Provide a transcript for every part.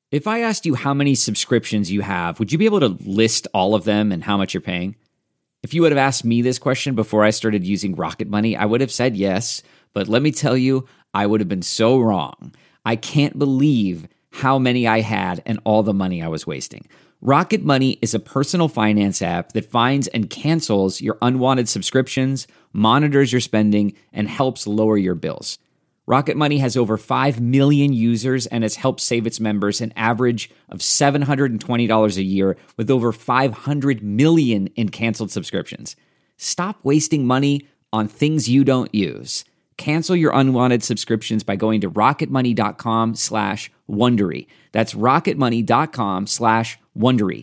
If I asked you how many subscriptions you have, would you be able to list all of them and how much you're paying? If you would have asked me this question before I started using Rocket Money, I would have said yes, but let me tell you, I would have been so wrong. I can't believe how many I had and all the money I was wasting. Rocket Money is a personal finance app that finds and cancels your unwanted subscriptions, monitors your spending, and helps lower your bills. Rocket Money has over 5 million users and has helped save its members an average of $720 a year with over 500 million in canceled subscriptions. Stop wasting money on things you don't use. Cancel your unwanted subscriptions by going to rocketmoney.com/Wondery. That's rocketmoney.com/Wondery.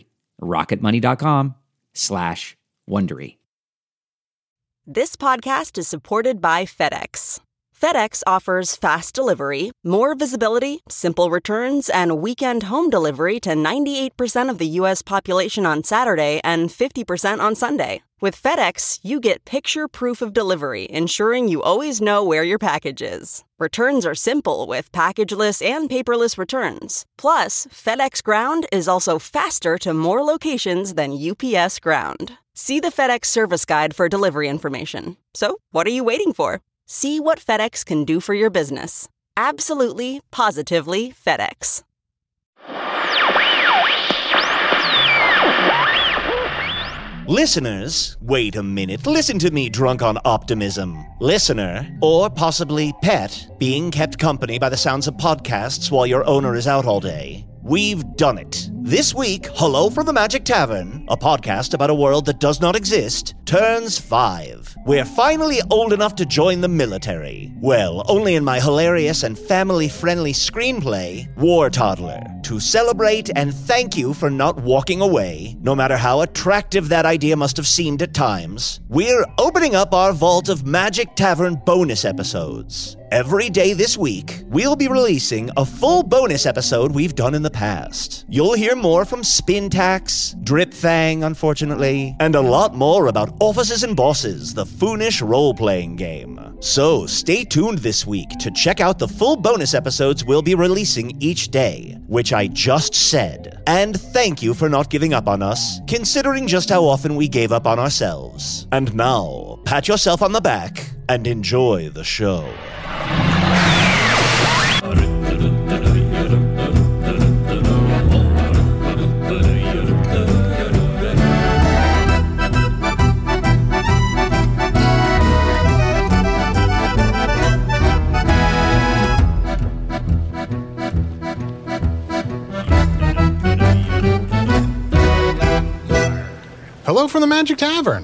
rocketmoney.com/Wondery. This podcast is supported by FedEx. FedEx offers fast delivery, more visibility, simple returns, and weekend home delivery to 98% of the U.S. population on Saturday and 50% on Sunday. With FedEx, you get picture proof of delivery, ensuring you always know where your package is. Returns are simple with packageless and paperless returns. Plus, FedEx Ground is also faster to more locations than UPS Ground. See the FedEx service guide for delivery information. So, what are you waiting for? See what FedEx can do for your business. Absolutely, positively FedEx. Listeners, wait a minute. Listen to me, drunk on optimism. Listener, or possibly pet, being kept company by the sounds of podcasts while your owner is out all day. We've done it. This week, Hello from the Magic Tavern, a podcast about a world that does not exist, turns 5. We're finally old enough to join the military. Well, only in my hilarious and family-friendly screenplay, War Toddler. To celebrate and thank you for not walking away, no matter how attractive that idea must have seemed at times, we're opening up our vault of Magic Tavern bonus episodes. Every day this week, we'll be releasing a full bonus episode we've done in the past. You'll hear more from Spintax, Dripfang, unfortunately, and a lot more about Offices and Bosses, the Foonish role-playing game. So stay tuned this week to check out the full bonus episodes we'll be releasing each day, which I just said. And thank you for not giving up on us, considering just how often we gave up on ourselves. And now, pat yourself on the back and enjoy the show. Hello from the Magic Tavern,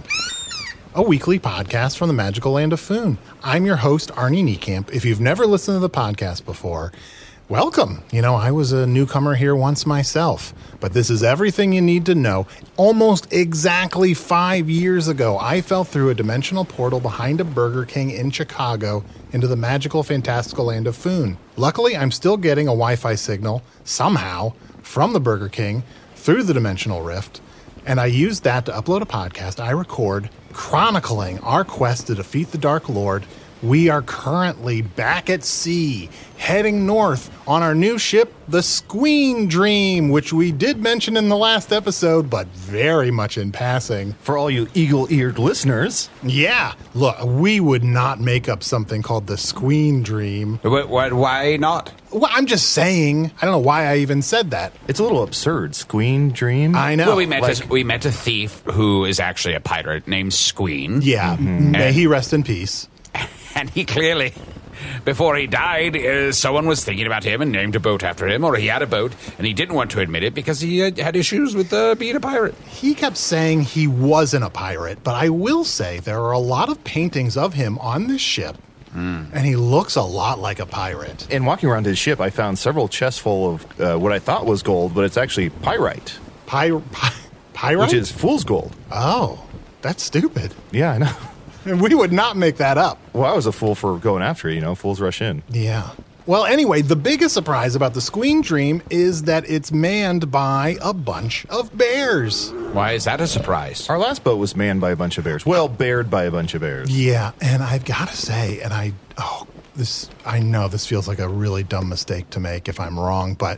a weekly podcast from the magical land of Foon. I'm your host, Arnie Niekamp. If you've never listened to the podcast before, welcome. You know, I was a newcomer here once myself, but this is everything you need to know. Almost exactly 5 years ago, I fell through a dimensional portal behind a Burger King in Chicago into the magical, fantastical land of Foon. Luckily, I'm still getting a Wi-Fi signal, somehow, from the Burger King through the dimensional rift, and I used that to upload a podcast I record chronicling our quest to defeat the Dark Lord. We are currently back at sea, heading north on our new ship, the Squeen Dream, which we did mention in the last episode, but very much in passing. For all you eagle-eared listeners. Yeah, look, we would not make up something called the Squeen Dream. Why not? Well, I'm just saying. I don't know why I even said that. It's a little absurd. Squeen Dream? I know. Well, we met a thief who is actually a pirate named Squeen. Yeah, may he rest in peace. And he clearly, before he died, someone was thinking about him and named a boat after him, or he had a boat, and he didn't want to admit it because he had issues with being a pirate. He kept saying he wasn't a pirate, but I will say there are a lot of paintings of him on this ship, and he looks a lot like a pirate. And walking around his ship, I found several chests full of what I thought was gold, but it's actually pyrite. Pyrite? Which is fool's gold. Oh, that's stupid. Yeah, I know. And we would not make that up. Well, I was a fool for going after it, you know. Fools rush in. Yeah. Well, anyway, the biggest surprise about the Squeen Dream is that it's manned by a bunch of bears. Why is that a surprise? Our last boat was manned by a bunch of bears. Well, bared by a bunch of bears. Yeah, and I've got to say, I know this feels like a really dumb mistake to make if I'm wrong, but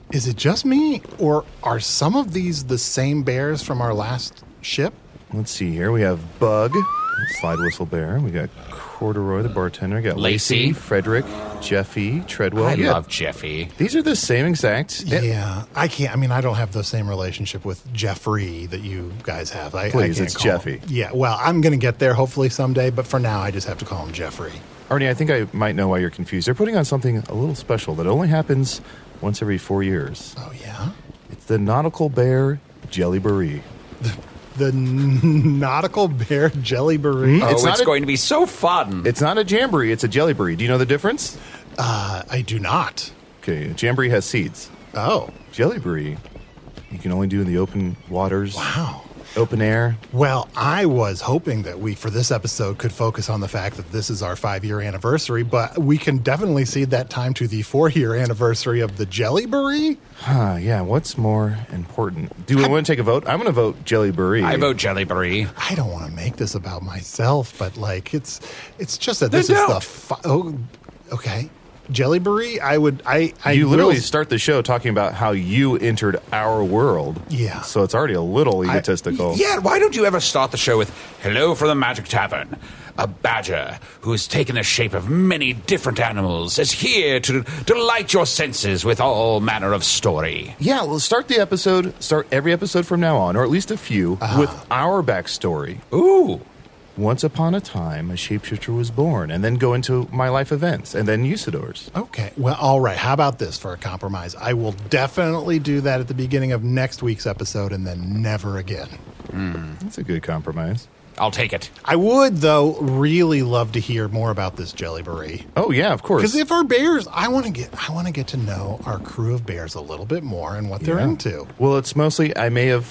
Is it just me, or are some of these the same bears from our last ship? Let's see here. We have Bug, Slide Whistle Bear. We got Corduroy, the bartender. We got Lacey. Frederick, Jeffy, Treadwell. I love Jeffy. These are the same exact. Yeah, I can't. I mean, I don't have the same relationship with Jeffrey that you guys have. Please, I it's can't call Jeffy. him. Yeah, well, I'm going to get there hopefully someday, but for now, I just have to call him Jeffrey. Arnie, I think I might know why you're confused. They're putting on something a little special that only happens once every 4 years. Oh, yeah? It's the Nautical Bear Jelly Beret. The Nautical Bear Jelly Beret? Oh, it's a- going to be so fun. It's not a jamboree, it's a jelly beret. Do you know the difference? I do not. Okay, a jamboree has seeds. Oh, Jelly beret, you can only do in the open waters, wow. open air. Well, I was hoping that we, for this episode, could focus on the fact that this is our 5-year anniversary, but we can definitely cede that time to the 4-year anniversary of the Jelly Beret. Yeah, what's more important? Do we want to take a vote? I'm going to vote jelly beret. I vote Jelly Beret. I don't want to make this about myself, but like it's just that this is the okay. Jelly Beret, You literally start the show talking about how you entered our world. Yeah. So it's already a little egotistical. Yeah, why don't you ever start the show with "Hello from the Magic Tavern"? A badger who has taken the shape of many different animals is here to delight your senses with all manner of story. Yeah, we'll start every episode from now on, or at least a few, with our backstory. Ooh. Once upon a time, a shapeshifter was born, and then go into my life events, and then Usador's. Okay. Well, all right. How about this for a compromise? I will definitely do that at the beginning of next week's episode and then never again. That's a good compromise. I'll take it. I would, though, really love to hear more about this Jelly Beret. Oh, yeah, of course. Because if our bears, I want to get to know our crew of bears a little bit more and what they're into. Well, it's mostly, I may have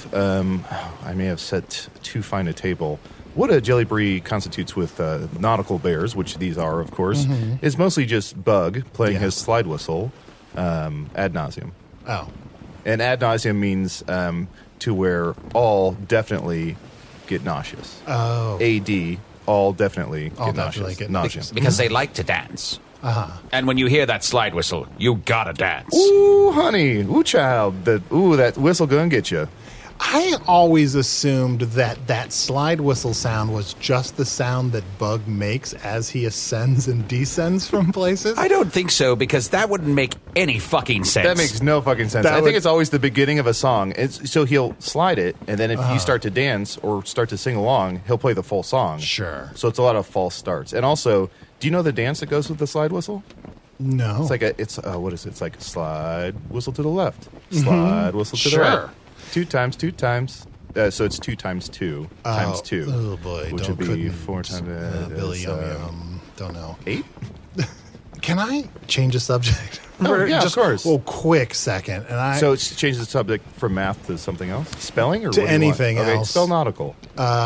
set too fine a table. What a jelly beret constitutes with nautical bears, which these are, of course, is mostly just Bug playing his slide whistle ad nauseum. Oh. And ad nauseum means to where all definitely get nauseous. Oh. AD, all definitely All get definitely nauseous. get nauseous. Because they like to dance. And when you hear that slide whistle, you gotta dance. Ooh, honey. Ooh, child. That whistle gonna get you. I always assumed that slide whistle sound was just the sound that Bug makes as he ascends and descends from places. I don't think so, because that wouldn't make any fucking sense. That makes no fucking sense. I think it's always the beginning of a song. So he'll slide it, and then if you start to dance or start to sing along, he'll play the full song. Sure. So it's a lot of false starts. And also, do you know the dance that goes with the slide whistle? No. It's like what is it? It's like slide whistle to the left, slide whistle to the right. Sure. 2 times 2 times. So it's 2 times 2 times 2. Oh boy, which would be 4 times. Billy Yum Yum. Don't know. 8. Can I change the subject? Oh, yeah, just of course. a quick second, and So it's changed the subject from math to something else? Spelling or To what do you want? anything Okay, else. spell nautical.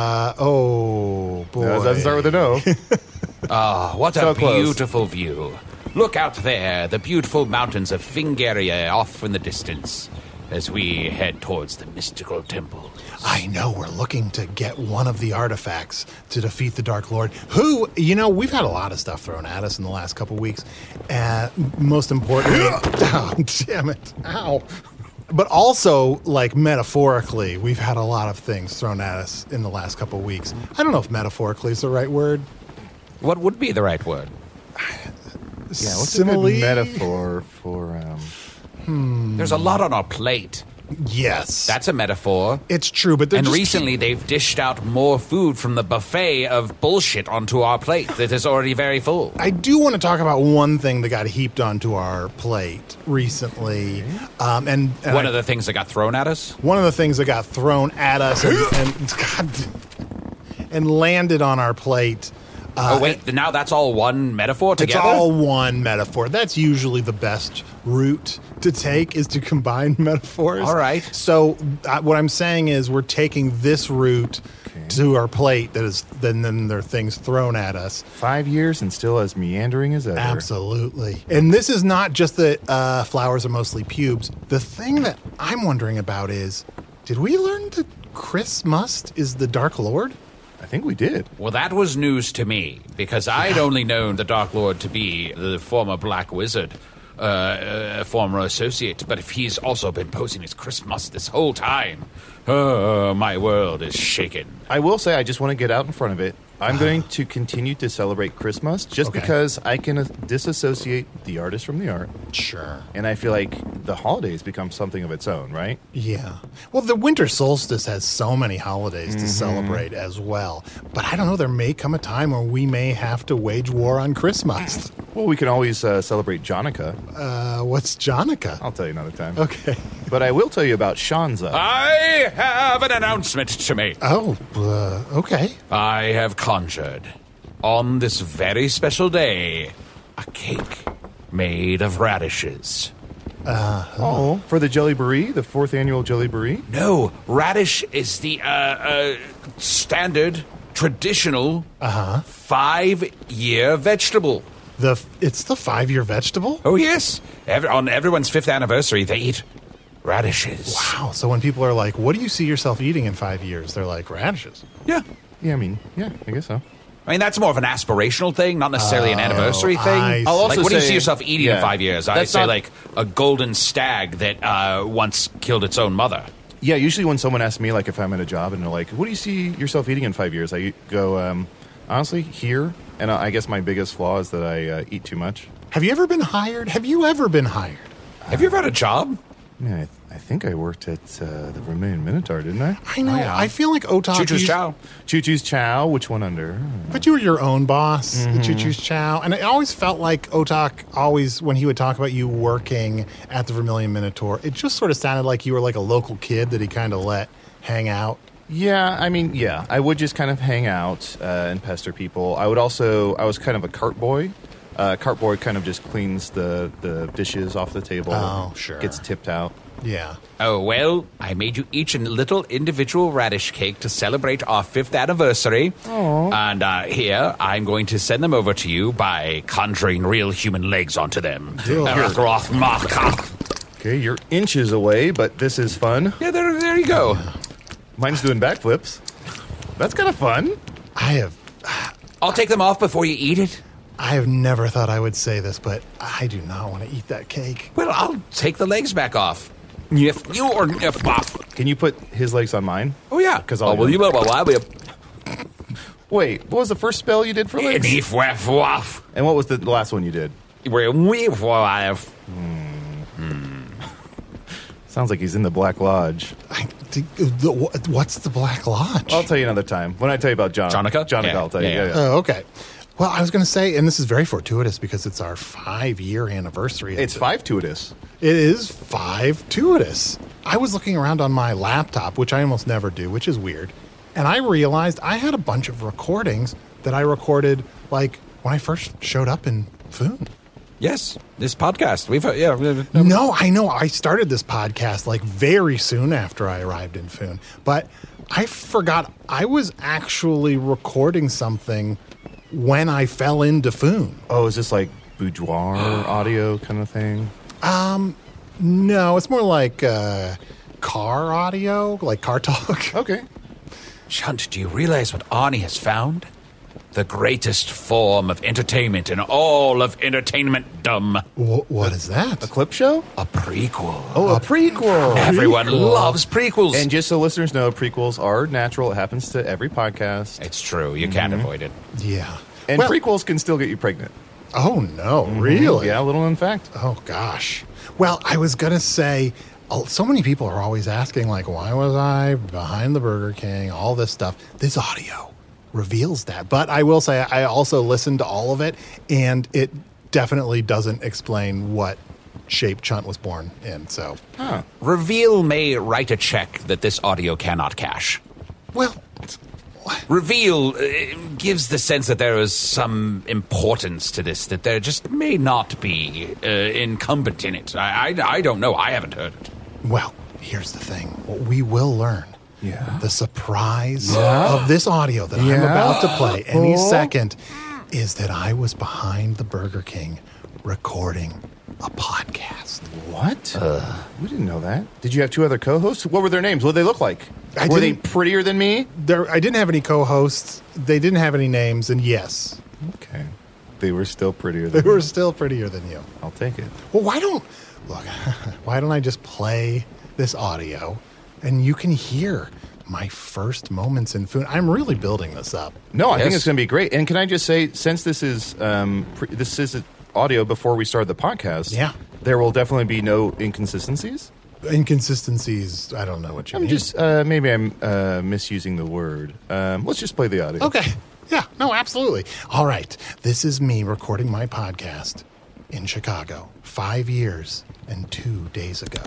oh boy, No, it doesn't start with an O. Ah, what So a close. beautiful view. Look out there, the beautiful mountains of Fingaria off in the distance, as we head towards the mystical temple. I know we're looking to get one of the artifacts to defeat the Dark Lord, who, we've had a lot of stuff thrown at us in the last couple weeks. Most importantly, oh, damn it, ow. But also, like, metaphorically, we've had a lot of things thrown at us in the last couple weeks. I don't know if metaphorically is the right word. What would be the right word? Yeah, what's Simile? a good metaphor for... There's a lot on our plate. Yes. That's a metaphor. It's true, but And recently they've dished out more food from the buffet of bullshit onto our plate that is already very full. I do want to talk about one thing that got heaped onto our plate recently. And One of the things that got thrown at us? one of the things that got thrown at us and landed on our plate. Oh, wait, now that's all one metaphor It's together? all one metaphor. That's usually the best route to take, is to combine metaphors. All right. So what I'm saying is we're taking this route to our plate that is then there are things thrown at us. 5 years and still as meandering as ever. Absolutely. And this is not just that flowers are mostly pubes. The thing that I'm wondering about is, did we learn that Chris Must is the Dark Lord? I think we did. Well, that was news to me, because I'd only known the Dark Lord to be the former Black Wizard former associate, but if he's also been posing as Christmas this whole time, my world is shaken. I will say, I just want to get out in front of it. I'm going to continue to celebrate Christmas just because I can disassociate the artist from the art. Sure. And I feel like the holidays become something of its own, right? Yeah. Well, the winter solstice has so many holidays to celebrate as well. But I don't know, there may come a time where we may have to wage war on Christmas. Well, we can always celebrate Jonica. What's Jonica? I'll tell you another time. Okay. But I will tell you about Shanza. I have an announcement to make. Oh, okay. I have conjured, on this very special day, a cake made of radishes. Oh, for the Jelly Brie, the 4th annual Jelly Brie? No, radish is the standard, traditional 5-year vegetable. It's the 5-year vegetable? Oh, yes. On everyone's 5th anniversary, they eat radishes. Wow. So when people are like, what do you see yourself eating in 5 years? They're like, radishes. Yeah. Yeah, I guess so. I mean, that's more of an aspirational thing, not necessarily an anniversary thing. I I'll see. also Like, what do you say- see yourself eating in yeah. 5 years? I That's say, not- like, a golden stag that once killed its own mother. Yeah, usually when someone asks me, like, if I'm at a job and they're like, what do you see yourself eating in 5 years? I go, honestly, here. And I guess my biggest flaw is that I eat too much. Have you ever been hired? Have you ever been hired? Have you ever had a job? Yeah, I think I worked at the Vermilion Minotaur, didn't I? I know. I feel like Otaku. Choo-choo's chow. Choo Choo's Chow, which one under? But you were your own boss at Choo Choo's Chow. And it always felt like Otak always, when he would talk about you working at the Vermilion Minotaur, it just sort of sounded like you were like a local kid that he kind of let hang out. Yeah, I mean, yeah. I would just kind of hang out and pester people. I was kind of a cart boy. Cart boy kind of just cleans the dishes off the table. Oh, sure. Gets tipped out. Yeah. Oh, well, I made you each a little individual radish cake to celebrate our 5th anniversary. Aww. And here, I'm going to send them over to you by conjuring real human legs onto them. Okay, you're inches away, but this is fun. Yeah, there you go. Mine's doing backflips. That's kind of fun. I'll take them off before you eat it. I have never thought I would say this, but I do not want to eat that cake. Well, I'll take the legs back off. If you or if off. Can you put his legs on mine? Oh, yeah. Because Wait, Wait, what was the first spell you did for legs? And what was the last one you did? Sounds like he's in the Black Lodge. What's the Black Lodge? I'll tell you another time. When I tell you about Jonica? Jonica, I'll tell you. Yeah. Oh, okay. Well, I was going to say, and this is very fortuitous because it's our 5-year anniversary. It's 5-tuitous. It is 5-tuitous. I was looking around on my laptop, which I almost never do, which is weird. And I realized I had a bunch of recordings that I recorded, like, when I first showed up in Foon. Yes, this podcast. No, I know. I started this podcast, like, very soon after I arrived in Foon. But I forgot I was actually recording something when I fell into Foon. Oh, is this like boudoir audio kind of thing? No, it's more like car audio, like car talk. Okay. Shunt, do you realize what Arnie has found? The greatest form of entertainment in all of entertainment-dom. What is that? A clip show? A prequel. Oh, a prequel. Everyone loves prequels. And just so listeners know, prequels are natural. It happens to every podcast. It's true. You can't avoid it. Yeah. And prequels can still get you pregnant. Oh, no. Really? Yeah, a little known fact. Oh, gosh. Well, I was going to say, so many people are always asking, like, why was I behind the Burger King? All this stuff. This audio reveals that. But I will say, I also listened to all of it, and it definitely doesn't explain what shape Chunt was born in. So, Reveal may write a check that this audio cannot cash. well, Reveal gives the sense that there is some importance to this, that there just may not be incumbent in it. I don't know. I haven't heard it. well, here's the thing. What we will learn. Yeah. The surprise of this audio that I'm about to play any second is that I was behind the Burger King recording a podcast. What? We didn't know that. Did you have two other co-hosts? What were their names? What did they look like? I Were they didn't- prettier than me? I didn't have any co-hosts. They didn't have any names, and yes. Okay. They were still prettier They than were you. still prettier than you. I'll take it. Well, why don't I just play this audio and you can hear my first moments in Foon? I'm really building this up. No, I think Yes. it's going to be great. And can I just say, since this is audio before we started the podcast, Yeah. there will definitely be no inconsistencies. Inconsistencies, I don't know what you I'm mean. just maybe I'm misusing the word. Let's just play the audio. Okay. Yeah, no, absolutely. All right. This is me recording my podcast in Chicago 5 years and 2 days ago.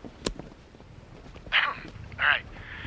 All right.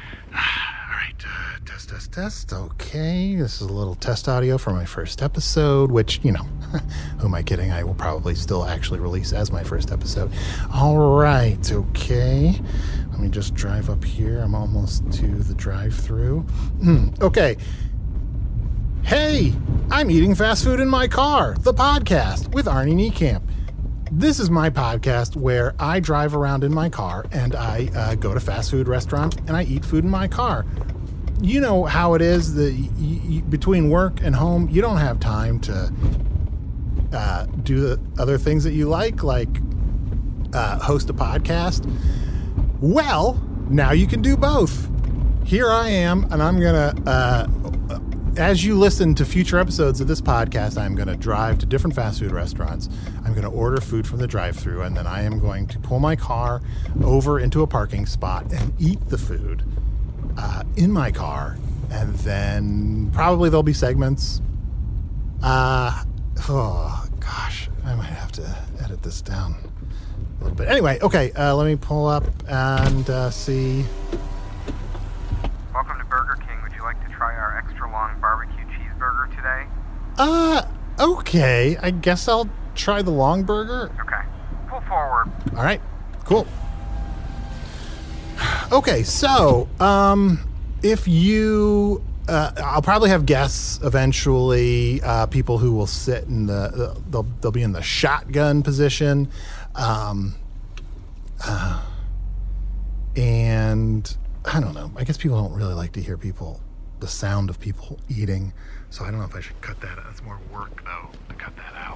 Test. Okay. This is a little test audio for my first episode, which, who am I kidding? I will probably still actually release as my first episode. All right. Okay. Let me just drive up here. I'm almost to the drive-through. Okay. Hey, I'm eating fast food in my car, the podcast with Arnie Niekamp. This is my podcast where I drive around in my car and I go to fast food restaurants and I eat food in my car. You know how it is that between work and home, you don't have time to do the other things that you like host a podcast. Well, now you can do both. Here I am, and I'm going to... as you listen to future episodes of this podcast, I'm going to drive to different fast food restaurants. I'm going to order food from the drive-thru, and then I am going to pull my car over into a parking spot and eat the food in my car. And then probably there'll be segments. Oh, gosh. I might have to edit this down a little bit. Anyway, okay. Let me pull up and see... Welcome to Burger King. Would you like to try our extra long barbecue cheeseburger today? Okay. I guess I'll try the long burger. Okay. Pull forward. All right. Cool. Okay, so, if you, I'll probably have guests eventually, people who will sit in they'll be in the shotgun position. And I don't know. I guess people don't really like to hear the sound of people eating. So I don't know if I should cut that out. It's more work, though, to cut that out.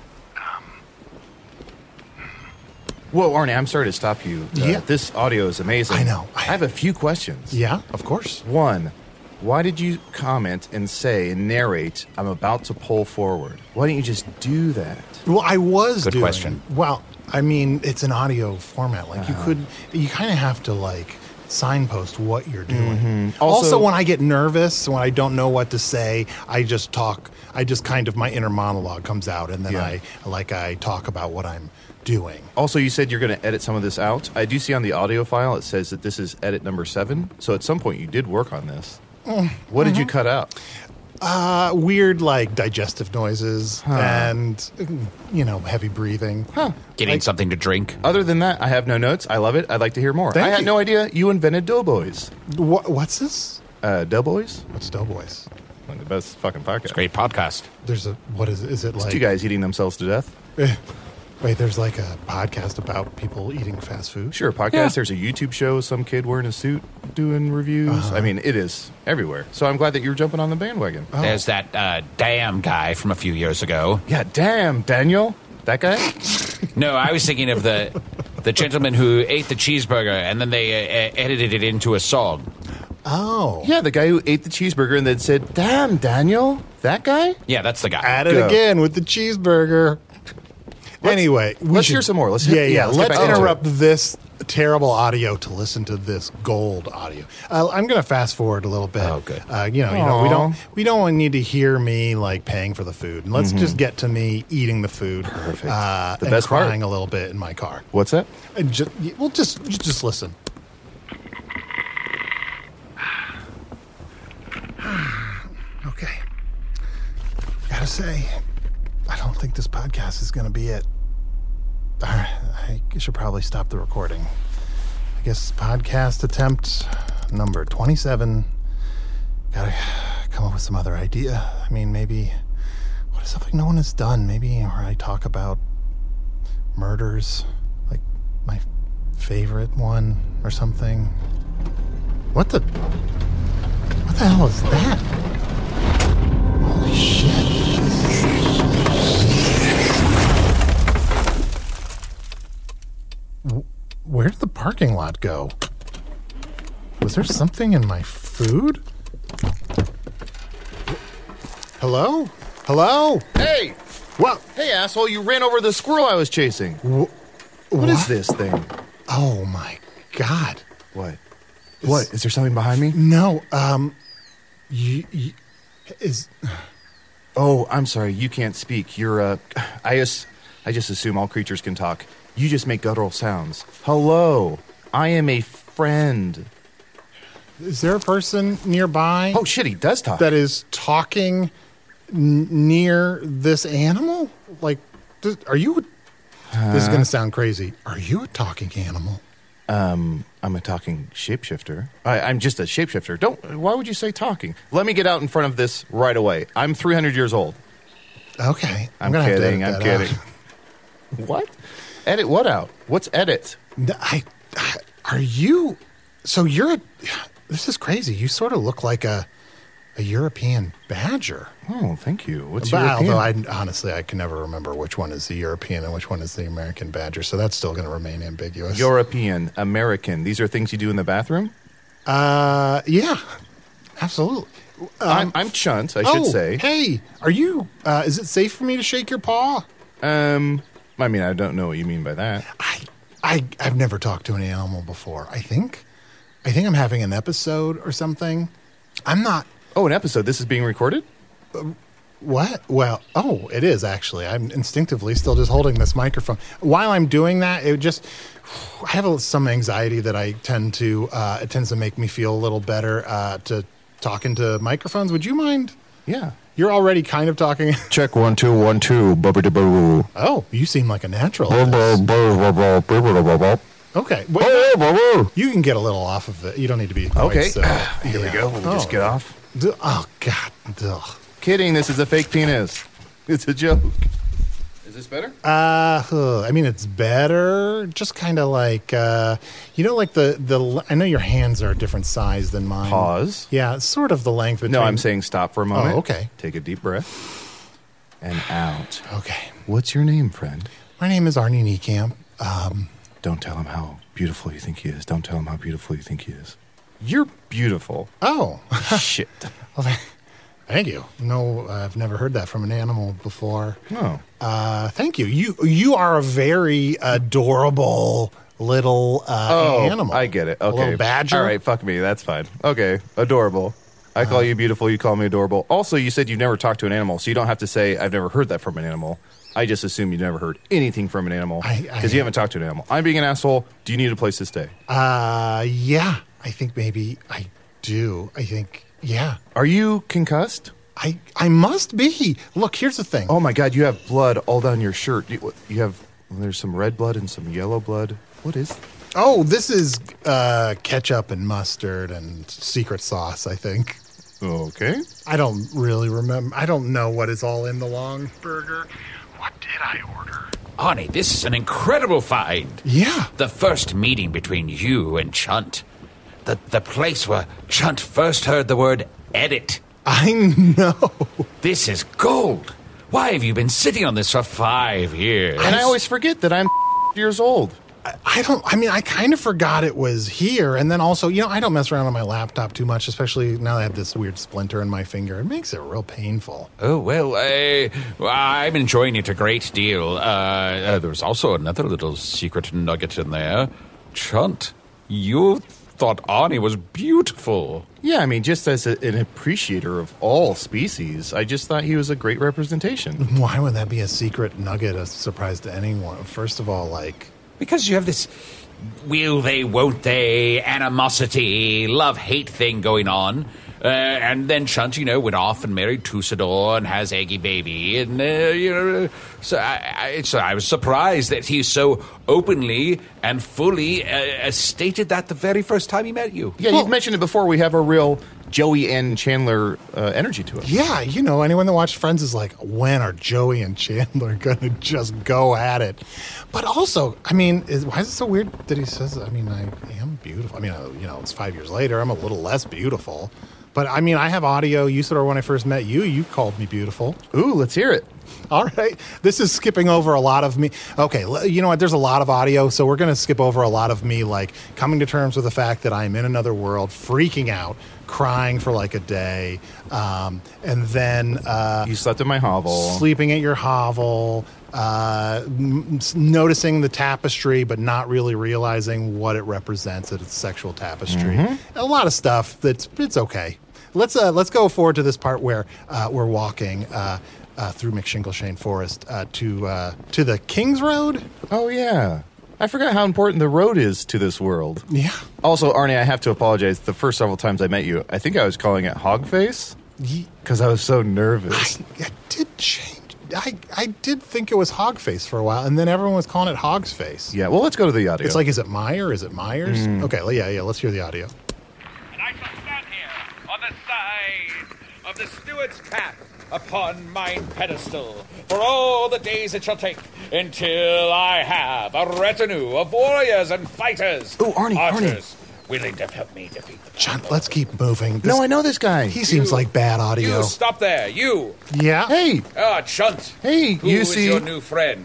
Whoa, Arnie, I'm sorry to stop you. Yeah. This audio is amazing. I know. I have a few questions. Yeah, of course. One, why did you comment and say and narrate, I'm about to pull forward? Why didn't you just do that? Well, I was Good doing. question. Well, I mean, it's an audio format. Like you kind of have to signpost what you're doing. Also, when I get nervous, when I don't know what to say, I just talk. I just kind of my inner monologue comes out, and then I talk about what I'm doing. Also, you said you're going to edit some of this out. I do see on the audio file it says that this is edit number 7. So at some point you did work on this. What did you cut out? Weird, digestive noises and, heavy breathing. Getting something to drink. Other than that, I have no notes. I love it. I'd like to hear more. Thank I had you. no idea you invented Doughboys. What's this? Doughboys? What's Doughboys? One of the best fucking podcasts. Great podcast. What is it? Is it It's like... two guys eating themselves to death. Wait, there's a podcast about people eating fast food? Sure, podcast. Yeah. There's a YouTube show, some kid wearing a suit doing reviews. I mean, it is everywhere. So I'm glad that you're jumping on the bandwagon. Oh. There's that damn guy from a few years ago. Yeah, damn, Daniel. That guy? No, I was thinking of the gentleman who ate the cheeseburger and then they edited it into a song. Oh. Yeah, the guy who ate the cheeseburger and then said, damn, Daniel. That guy? Yeah, that's the guy. At it Go. again with the cheeseburger. Anyway, let's hear some more. Let's Let's get Let's back into interrupt this terrible audio to listen to this gold audio. I'm going to fast forward a little bit. Oh, good. We don't need to hear me paying for the food. And let's just get to me eating the food. Perfect. The The and best part. crying a little bit in my car. What's that? And just listen. Okay. Gotta say, I don't think this podcast is going to be it. All right, I should probably stop the recording. I guess podcast attempt number 27. Gotta come up with some other idea. I mean, maybe, what is something no one has done? Maybe where I talk about murders, like my favorite one or something. What the hell is that? Holy shit. Where did the parking lot go? Was there something in my food? Hello? Hello? Hey! What? Hey, asshole, you ran over the squirrel I was chasing. What is this thing? Oh, my God. What? What? Is there something behind me? No, Oh, I'm sorry. You can't speak. You're, I just assume all creatures can talk. You just make guttural sounds. Hello. I am a friend. Is there a person nearby Oh, shit, he does talk. that is talking near this animal? Like, are you... This is going to sound crazy. Are you a talking animal? I'm a talking shapeshifter. I'm just a shapeshifter. Why would you say talking? Let me get out in front of this right away. I'm 300 years old. Okay. I'm gonna kidding. have I'm to edit kidding. that What? Edit what out? What's edit? out. Are you... So you're this is crazy. You sort of look like a European badger. Oh, thank you. What's But European? although honestly, I can never remember which one is the European and which one is the American badger, so that's still going to remain ambiguous. European, American. These are things you do in the bathroom? Yeah, absolutely. I'm Chunt, I should say. Hey, are you, is it safe for me to shake your paw? I mean, I don't know what you mean by that. I've never talked to an animal before. I think I'm having an episode or something. I'm not. Oh, an episode. This is being recorded? What? Well, it is actually. I'm instinctively still just holding this microphone. While I'm doing that, I have some anxiety that it tends to make me feel a little better to talk into microphones. Would you mind? Yeah. You're already kind of talking. Check 1 2 1 2. Oh, you seem like a natural. at this. Okay. You can get a little off of it. You don't need to be. Okay. Here we go. We'll just get off. Oh, God. Ugh. Kidding. This is a fake penis. It's a joke. Is this better? I mean, it's better. Just kind of like, like I know your hands are a different size than mine. Pause. Yeah, it's sort of the length between. No, I'm saying stop for a moment. Oh, okay. Take a deep breath. And out. Okay. What's your name, friend? My name is Arnie Niekamp. Don't tell him how beautiful you think he is. Don't tell him how beautiful you think he is. You're beautiful. Oh. Shit. Well, thank you. No, I've never heard that from an animal before. Oh. Thank you. You are a very adorable little animal. I get it. Okay. A little badger. All right, fuck me. That's fine. Okay, adorable. I call you beautiful. You call me adorable. Also, you said you've never talked to an animal, so you don't have to say, I've never heard that from an animal. I just assume you've never heard anything from an animal because you haven't talked to an animal. I'm being an asshole. Do you need a place to stay? Yeah. I think maybe I do. Yeah. Are you concussed? I must be. Look, here's the thing. Oh my God, you have blood all down your shirt. There's some red blood and some yellow blood. What is? Oh, this is ketchup and mustard and secret sauce, I think. Okay. I don't really remember. I don't know what is all in the long burger. What did I order? Arnie, this is an incredible find. Yeah. The first meeting between you and Chunt. The place where Chunt first heard the word edit. I know. This is gold. Why have you been sitting on this for 5 years? And I always forget that I'm years old. I kind of forgot it was here. And then also, I don't mess around on my laptop too much, especially now that I have this weird splinter in my finger. It makes it real painful. Oh, well, I'm enjoying it a great deal. There was also another little secret nugget in there. Chunt, you thought Arnie was beautiful. Yeah, I mean, just as an appreciator of all species, I just thought he was a great representation. Why would that be a secret nugget, a surprise to anyone? First of all, Because you have this will they, won't they, animosity, love-hate thing going on. And then Chunt, went off and married Tussador and has Eggy Baby. And, so I was surprised that he so openly and fully stated that the very first time he met you. Yeah, you've mentioned it before. We have a real Joey and Chandler energy to it. yeah, anyone that watched Friends is like, when are Joey and Chandler going to just go at it? But also, why is it so weird that he says, I am beautiful. It's 5 years later. I'm a little less beautiful. But I mean, I have audio. Usador, when I first met you, you called me beautiful. Ooh, let's hear it. All right. This is skipping over a lot of me. Okay, you know what? There's a lot of audio, so we're going to skip over a lot of me, like coming to terms with the fact that I'm in another world, freaking out, crying for like a day, and then You slept in my hovel. sleeping at your hovel, noticing the tapestry, but not really realizing what it represents. That it's a sexual tapestry. A lot of stuff. It's okay. Let's go forward to this part where we're walking through McShingleshane Forest to the King's Road. Oh, yeah. I forgot how important the road is to this world. Yeah. Also, Arnie, I have to apologize. The first several times I met you, I think I was calling it Hogface because I was so nervous. I did change. I did think it was Hogface for a while, and then everyone was calling it Hog's Face. Yeah, well, let's go to the audio. It's like, is it Meyer? Is it Myers? Okay, yeah, let's hear the audio. And I shall stand here on the side of the steward's path upon mine pedestal for all the days it shall take until I have a retinue of warriors and fighters. Oh, Arnie, archers, willing to help me defeat the John, let's keep moving. No, I know this guy. He seems like bad audio. You stop there, you. Yeah. Hey, Chunt. Hey, Who you is see- your new friend?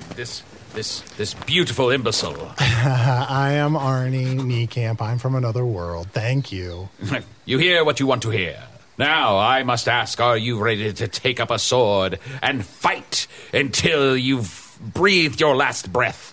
This beautiful imbecile. I am Arnie Niekamp. I'm from another world. Thank you. You hear what you want to hear. Now, I must ask, are you ready to take up a sword and fight until you've breathed your last breath?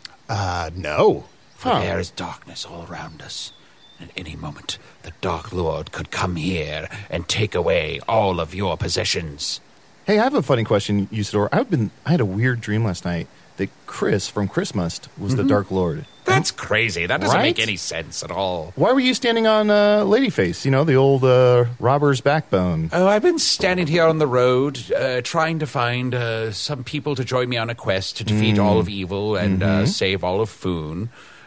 No. For there is darkness all around us. At any moment, the Dark Lord could come here and take away all of your possessions. Hey, I have a funny question, Usador. I had a weird dream last night that Chris from Christmas was the Dark Lord. That's crazy. That doesn't Right? make any sense at all. Why were you standing on Ladyface? You know, the old robber's backbone. Oh, I've been standing here on the road, trying to find some people to join me on a quest to defeat all of evil and save all of Foon.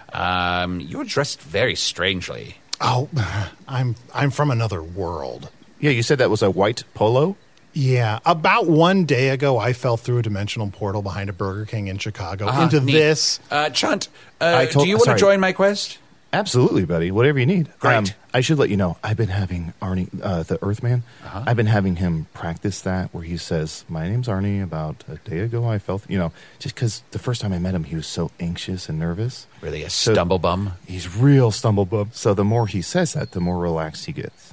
You're dressed very strangely. Oh, I'm from another world. Yeah, you said that was a white polo? Yeah, about 1 day ago, I fell through a dimensional portal behind a Burger King in Chicago into neat. this. Chunt, I told- do you want to sorry. join my quest? Absolutely, buddy. Whatever you need. Great. I should let you know, I've been having Arnie, the Earthman, I've been having him practice that where he says, my name's Arnie, about a day ago I fell, just because the first time I met him, he was so anxious and nervous. Really a stumble bum? He's real stumble bum. So the more he says that, the more relaxed he gets.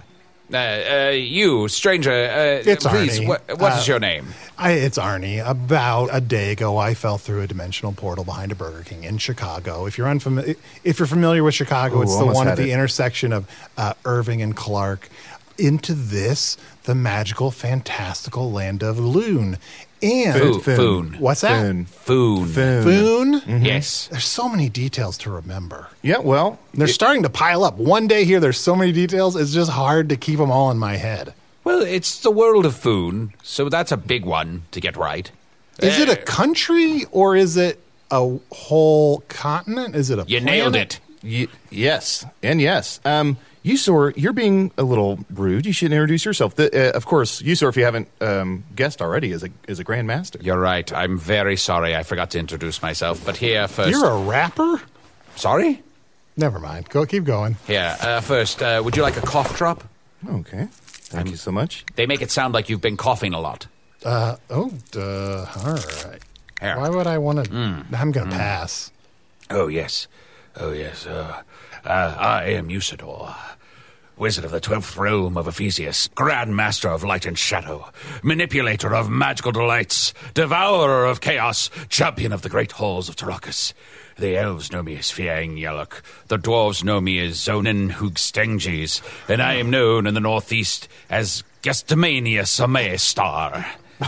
You, stranger, It's please, Arnie. what is your name? It's Arnie. About a day ago, I fell through a dimensional portal behind a Burger King in Chicago. If you're familiar with Chicago, Ooh, it's the almost one had at the it. intersection of Irving and Clark. Into this, the magical, fantastical land of Loon. And Foon. What's that? Foon. Foon. Foon. Yes. There's so many details to remember. Yeah, well, They're starting to pile up. One day here, there's so many details. It's just hard to keep them all in my head. Well, it's the world of Foon, so that's a big one to get right. Is it a country or is it a whole continent? Is it a You planet? nailed it. yes, and yes. Usor, you're being a little rude. You should introduce yourself. Of course, Usor, if you haven't guessed already, is a Grand Master. You're right. I'm very sorry. I forgot to introduce myself. But here first. You're a rapper? Sorry? Never mind. Keep going. Here, first, would you like a cough drop? Okay. Thank you so much. They make it sound like you've been coughing a lot. All right. Here. Why would I want to? I'm going to pass. Oh, yes. I am Usador, wizard of the 12th realm of Ephesius, Grand Master of Light and Shadow, manipulator of magical delights, devourer of chaos, champion of the great halls of Tarakas. The elves know me as Fiang Yaluk, the dwarves know me as Zonin Hoogstengis, and I am known in the northeast as Gestamanius Amaestar.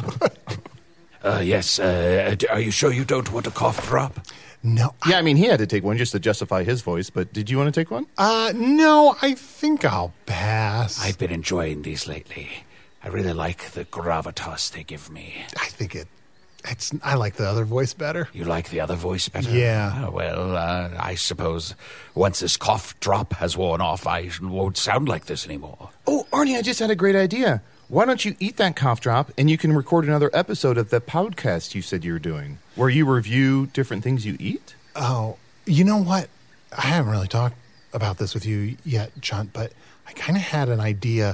Yes, are you sure you don't want a cough drop? No. Yeah, I mean, he had to take one just to justify his voice, but did you want to take one? No, I think I'll pass. I've been enjoying these lately. I really like the gravitas they give me. I think I like the other voice better. You like the other voice better? Yeah. Oh, well, I suppose once this cough drop has worn off, I won't sound like this anymore. Oh, Arnie, I just had a great idea. Why don't you eat that cough drop and you can record another episode of the podcast you said you were doing, where you review different things you eat? Oh, you know what? I haven't really talked about this with you yet, Chunt, but I kind of had an idea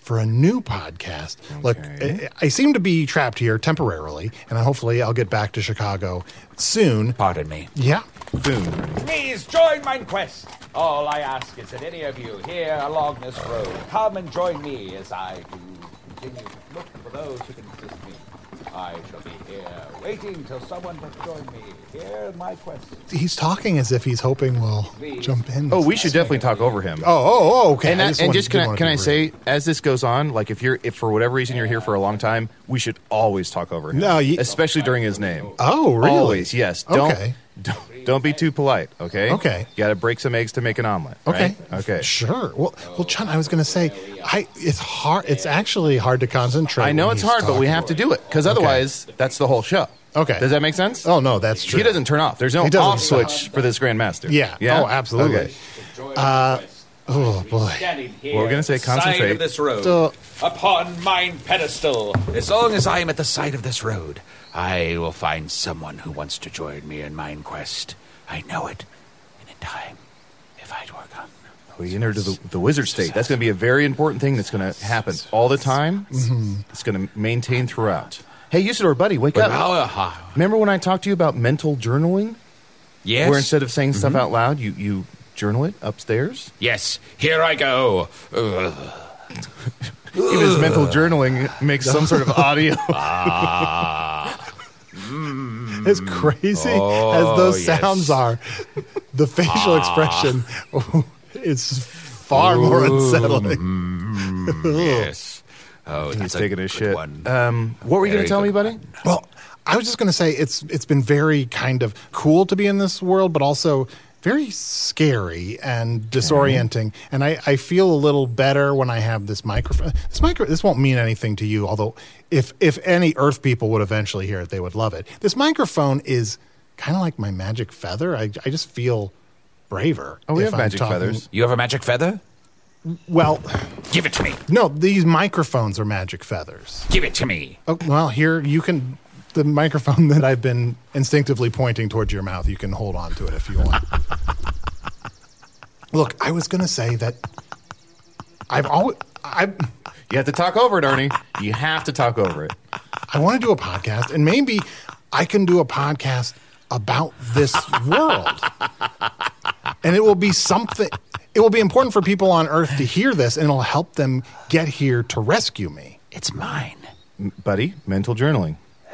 for a new podcast. Look, I seem to be trapped here temporarily, and hopefully I'll get back to Chicago soon. Pardon me. Yeah. Boom. Please join mine quest. All I ask is that any of you here along this road come and join me as I do continue to look for those who can assist me. I shall be here waiting till someone will join me here in my quest. He's talking as if he's hoping we'll jump in. Oh, we should definitely talk over him. Okay. And can I say, as this goes on, like if for whatever reason you're here for a long time, we should always talk over him. No, especially during his name. Oh, really? Always, yes. Don't be too polite, okay? Okay. You got to break some eggs to make an omelet. Okay. Right? Okay. Sure. Well, Chun, I was going to say, it's hard. It's actually hard to concentrate. I know when it's he's hard, but we talking. have to do it because otherwise, that's the whole show. Okay. Does that make sense? Oh no, that's true. He doesn't turn off. There's no He doesn't off switch for this Grandmaster. Yeah. Yeah. Oh, absolutely. Okay. Oh boy. We're gonna say concentrate. Side of this road, So- upon mine pedestal. As long as I am at the side of this road, I will find someone who wants to join me in mine quest. I know it. And in time, if I'd work on. We enter to the wizard state. That's going to be a very important thing that's going to happen all the time. Mm-hmm. It's going to maintain throughout. Hey, Usador, buddy, wake up. Remember when I talked to you about mental journaling? Yes. Where instead of saying stuff out loud, you journal it upstairs? Yes. Here I go. Even his mental journaling makes some sort of audio. As crazy as those sounds are, the facial expression is far more unsettling. Yes. Oh, He's that's taking a shit. one. What were you going Very to tell me, good buddy? one. Well, I was just going to say it's been very kind of cool to be in this world, but also very scary and disorienting. And I feel a little better when I have this microphone. This won't mean anything to you, although if any Earth people would eventually hear it, they would love it. This microphone is kind of like my magic feather. I just feel braver. Oh, we if have I'm magic talking- feathers. You have a magic feather? Well, Give it to me. no, these microphones are magic feathers. Give it to me. Oh, well, here you can. The microphone that I've been instinctively pointing towards your mouth, you can hold on to it if you want. Look, I was going to say that I You have to talk over it, Ernie. You have to talk over it. want to do a podcast, and maybe I can do a podcast about this world. And it will be something. It will be important for people on Earth to hear this, and it'll help them get here to rescue me. It's mine. Buddy, mental journaling.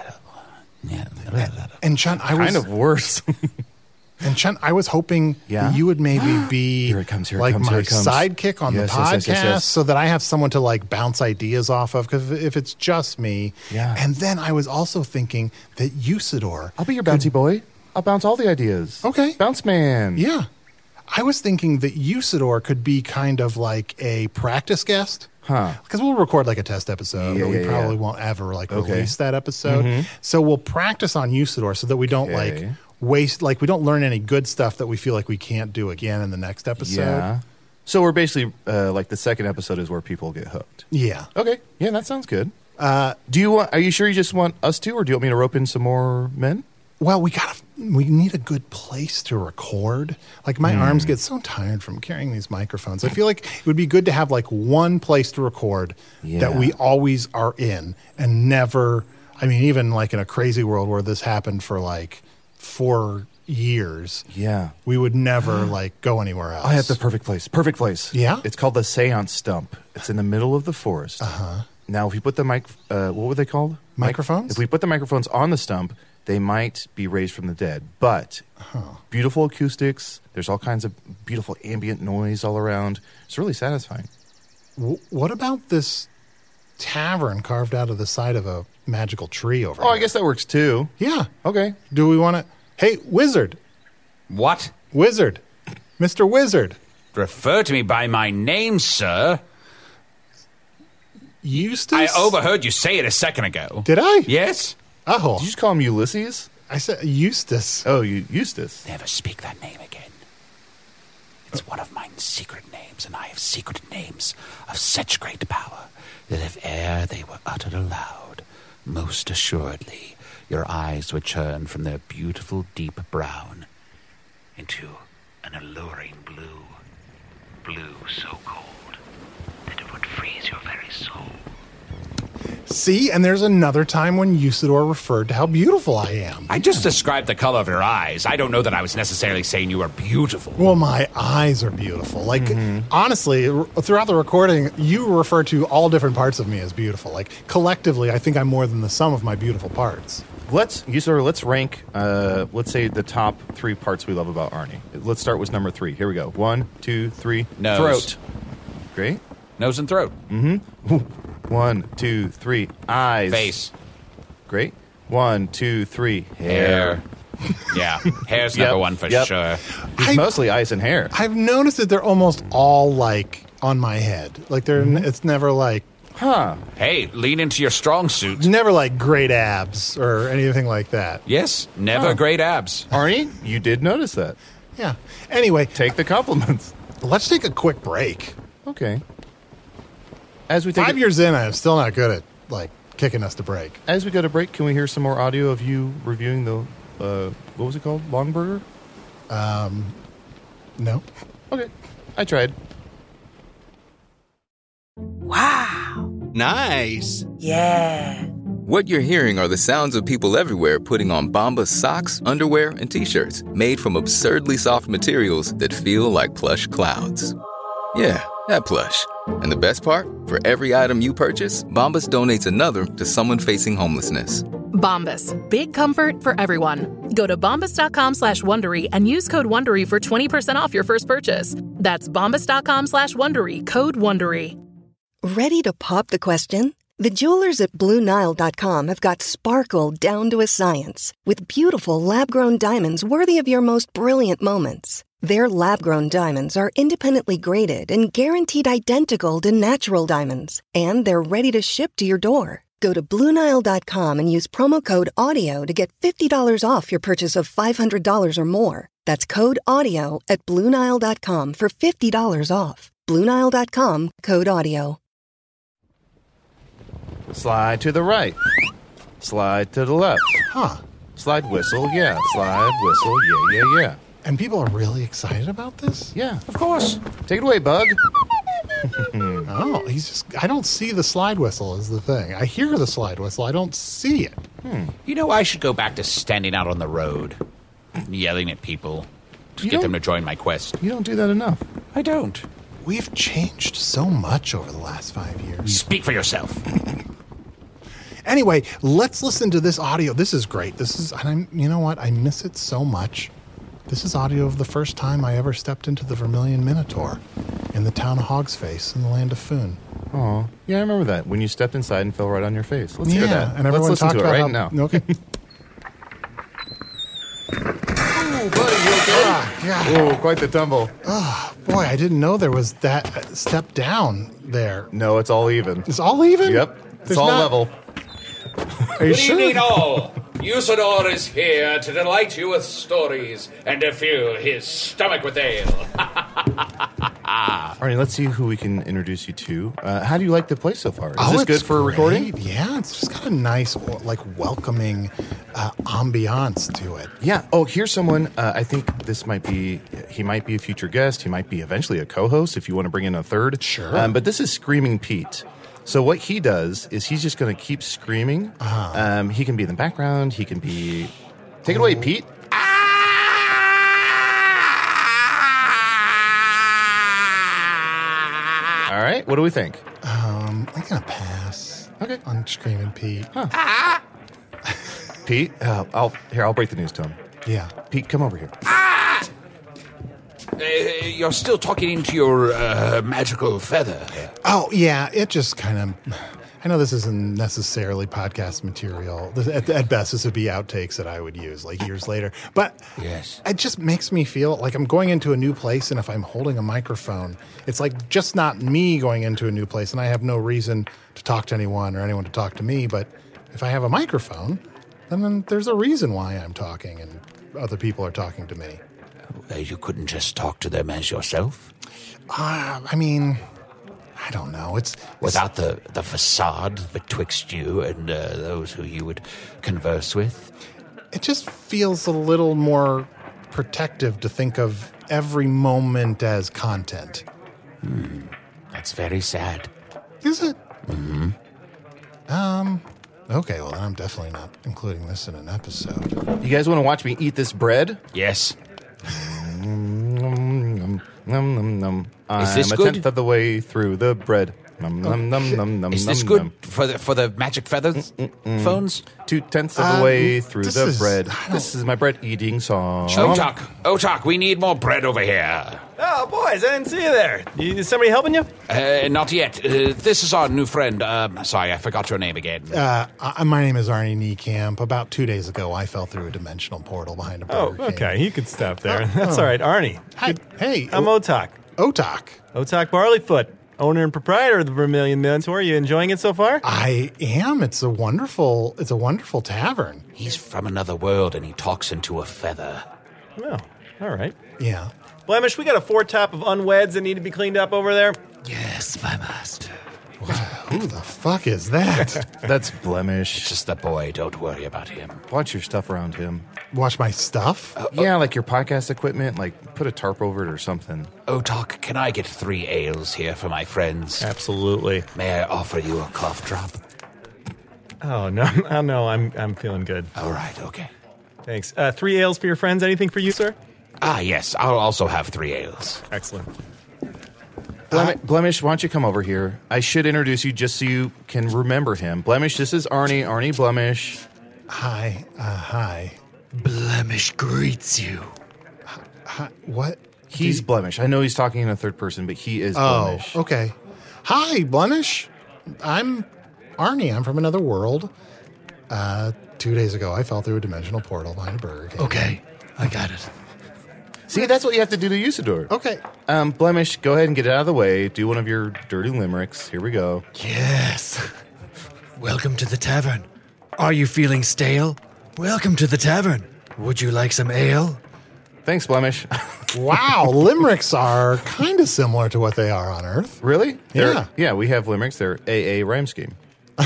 And Chun, Kind of worse. And Chun, I was hoping Yeah? that you would maybe be Here it comes, here it like comes, my here it comes. sidekick on Yes, the yes, podcast, yes, yes. so that I have someone to like bounce ideas off of. Because if it's just me, Yeah. And then I was also thinking that Usador, I'll be your bouncy boy. I'll bounce all the ideas. Okay. Bounce man. yeah, I was thinking that Usador could be kind of like a practice guest. Huh. Because we'll record like a test episode, Yeah, but we yeah, probably yeah. won't ever like Okay. Mm-hmm. release that episode. So we'll practice on Usador so that we don't Okay. like waste, like we don't learn any good stuff that we feel like we can't do again in the next episode. Yeah. So we're basically like the second episode is where people get hooked. Yeah. Okay. Yeah, that sounds good. Do you want? Are you sure you just want us to, or do you want me to rope in some more men? Well, we need a good place to record. Like my arms get so tired from carrying these microphones. I feel like it would be good to have like one place to record that we always are in and never, I mean, even like in a crazy world where this happened for like 4 years, Yeah. we would never like go anywhere else. I have the perfect place. Perfect place. Yeah? It's called the Seance Stump. It's in the middle of the forest. Uh-huh. Now, if you put the what were they called? Microphones? If we put the microphones on the stump, they might be raised from the dead. But beautiful acoustics. There's all kinds of beautiful ambient noise all around. It's really satisfying. What about this tavern carved out of the side of a magical tree over Oh, here? I guess that works too. Yeah. Okay. Do we want to? Hey, Wizard. What? Wizard. Mr. Wizard. Refer to me by my name, sir. Eustace? I overheard you say it a second ago. Did I? Yes? Oh, Did you just call him Ulysses? I said Eustace. Oh, Eustace. Never speak that name again. It's one of mine secret names, and I have secret names of such great power that if e'er they were uttered aloud, most assuredly your eyes would turn from their beautiful deep brown into an alluring blue so cold that it would freeze fills your very soul. See, and there's another time when Usador referred to how beautiful I am. I just described the color of your eyes. I don't know that I was necessarily saying you were beautiful. Well, my eyes are beautiful. Like, honestly, throughout the recording, you refer to all different parts of me as beautiful. Like, collectively, I think I'm more than the sum of my beautiful parts. Let's rank, let's say, the top 3 parts we love about Arnie. Let's start with number 3. Here we go. 1, 2, 3. Nose. Throat. Great. Nose and throat. 1, 2, 3. Eyes. Face. Great. 1, 2, 3. Hair. Yeah, hair's number one for sure. It's mostly eyes and hair. I've noticed that they're almost all, like, on my head. Like, they're it's never, like... Huh. Hey, lean into your strong suit. Never, like, great abs or anything like that. Yes, never great abs. Arnie, you did notice that. Yeah. Anyway, Take the compliments. let's take a quick break. Okay. As we take 5 years in, I'm still not good at, like, kicking us to break. As we go to break, can we hear some more audio of you reviewing the, what was it called? Long Burger? No? Okay. I tried. Wow. Nice. Yeah. What you're hearing are the sounds of people everywhere putting on Bombas socks, underwear, and T-shirts made from absurdly soft materials that feel like plush clouds. Yeah, that plush. And the best part? For every item you purchase, Bombas donates another to someone facing homelessness. Bombas. Big comfort for everyone. Go to bombas.com/Wondery and use code Wondery for 20% off your first purchase. That's bombas.com/Wondery. Code Wondery. Ready to pop the question? The jewelers at BlueNile.com have got sparkle down to a science with beautiful lab-grown diamonds worthy of your most brilliant moments. Their lab-grown diamonds are independently graded and guaranteed identical to natural diamonds, and they're ready to ship to your door. Go to BlueNile.com and use promo code AUDIO to get $50 off your purchase of $500 or more. That's code AUDIO at BlueNile.com for $50 off. BlueNile.com, code AUDIO. Slide to the right. Slide to the left. Huh. Slide whistle, yeah. Slide whistle, yeah. And people are really excited about this? Yeah, of course. Take it away, Bug. Oh, I don't see the slide whistle is the thing. I hear the slide whistle. I don't see it. You know, I should go back to standing out on the road, yelling at people to get them to join my quest. You don't do that enough. I don't. We've changed so much over the last 5 years. Speak for yourself. Anyway, let's listen to this audio. This is great. You know what? I miss it so much. This is audio of the first time I ever stepped into the Vermilion Minotaur in the town of Hogsface in the land of Foon. Oh, yeah, I remember that. When you stepped inside and fell right on your face. Let's hear that. And everyone Let's listen talked to it about right now. Okay. Oh, buddy, you okay? Yeah. Oh, quite the tumble. Oh, boy, I didn't know there was that step down there. No, it's all even. It's all even? Yep. It's all level. Are you Good sure? evening, all. Usador is here to delight you with stories and to fill his stomach with ale. Arnie, let's see who we can introduce you to. How do you like the place so far? Is Oh, this it's good for great. recording? Yeah, it's just got a nice, like, welcoming ambiance to it. Yeah. Oh, here's someone. I think he might be a future guest. He might be eventually a co-host if you want to bring in a third. Sure. But this is Screaming Pete. So what he does is he's just going to keep screaming. He can be in the background. He can be... Take it away, Pete. All right. What do we think? I'm going to pass. Okay. On Screaming Pete. Huh. Pete, I'll break the news to him. Yeah. Pete, come over here. You're still talking into your magical feather. Oh, yeah, it just kind of... I know this isn't necessarily podcast material. At best, this would be outtakes that I would use, like, years later. But yes, it just makes me feel like I'm going into a new place, and if I'm holding a microphone, it's like just not me going into a new place, and I have no reason to talk to anyone or anyone to talk to me. But if I have a microphone, then there's a reason why I'm talking, and other people are talking to me. You couldn't just talk to them as yourself? I mean, I don't know. It's without the facade betwixt you and those who you would converse with? It just feels a little more protective to think of every moment as content. That's very sad. Is it? Mm-hmm. Okay, well, then I'm definitely not including this in an episode. You guys want to watch me eat this bread? Yes. I'm Is this a good? tenth of the way through the bread. Is this good for the magic feather phones? 2/10 of the way through this the is- bread. I don't- This is my bread eating song. Otak, we need more bread over here. Oh, boys, I didn't see you there. Is somebody helping you? Not yet. This is our new friend. Sorry, I forgot your name again. My name is Arnie Niekamp. About 2 days ago, I fell through a dimensional portal behind a Burger King. Okay, you could stop there. That's all right, Arnie. Hey, I'm Otak. Otak. Otak Barleyfoot, owner and proprietor of the Vermilion Minotaur. Are you enjoying it so far? I am. It's a wonderful tavern. He's from another world, and he talks into a feather. Oh, all right. Yeah. Blemish, we got a 4-top of unweds that need to be cleaned up over there. Yes, my master. Who the fuck is that? That's Blemish. It's just the boy. Don't worry about him. Watch your stuff around him. Watch my stuff? Yeah, like your podcast equipment. Like, put a tarp over it or something. Otak, can I get 3 ales here for my friends? Absolutely. May I offer you a cough drop? Oh, no. Oh, no, I'm feeling good. All right, okay. Thanks. 3 ales for your friends. Anything for you, sir? Ah, yes. I'll also have 3 ales. Excellent. Blemish, why don't you come over here? I should introduce you just so you can remember him. Blemish, this is Arnie. Arnie Blemish. Hi. Hi. Blemish greets you. Hi. What? He's Blemish. I know he's talking in a third person, but he is Blemish. Oh, okay. Hi, Blemish. I'm Arnie. I'm from another world. 2 days ago, I fell through a dimensional portal behind a Burger King. Okay, I got it. See, that's what you have to do to Usador. Okay. Blemish, go ahead and get it out of the way. Do one of your dirty limericks. Here we go. Yes. Welcome to the tavern. Are you feeling stale? Welcome to the tavern. Would you like some ale? Thanks, Blemish. Wow, limericks are kind of similar to what they are on Earth. Really? Yeah. Yeah, we have limericks. They're AA rhyme scheme.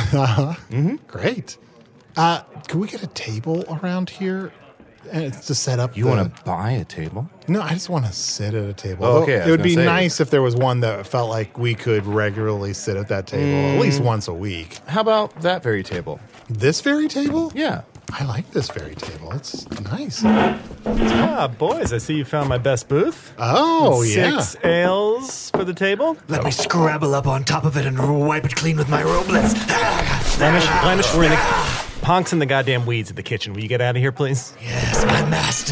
Great. Can we get a table around here to set up? You want to buy a table? No, I just want to sit at a table. Oh, okay, I was It would gonna be say. nice if there was one that felt like we could regularly sit at that table at least once a week. How about that very table? This very table? Yeah. I like this very table. It's nice. Ah, boys, I see you found my best booth. Oh, With yeah. 6 ales for the table. Let me scrabble up on top of it and wipe it clean with my roblets. Blemish, we're in the Ponk's in the goddamn weeds at the kitchen. Will you get out of here, please? Yes, my master.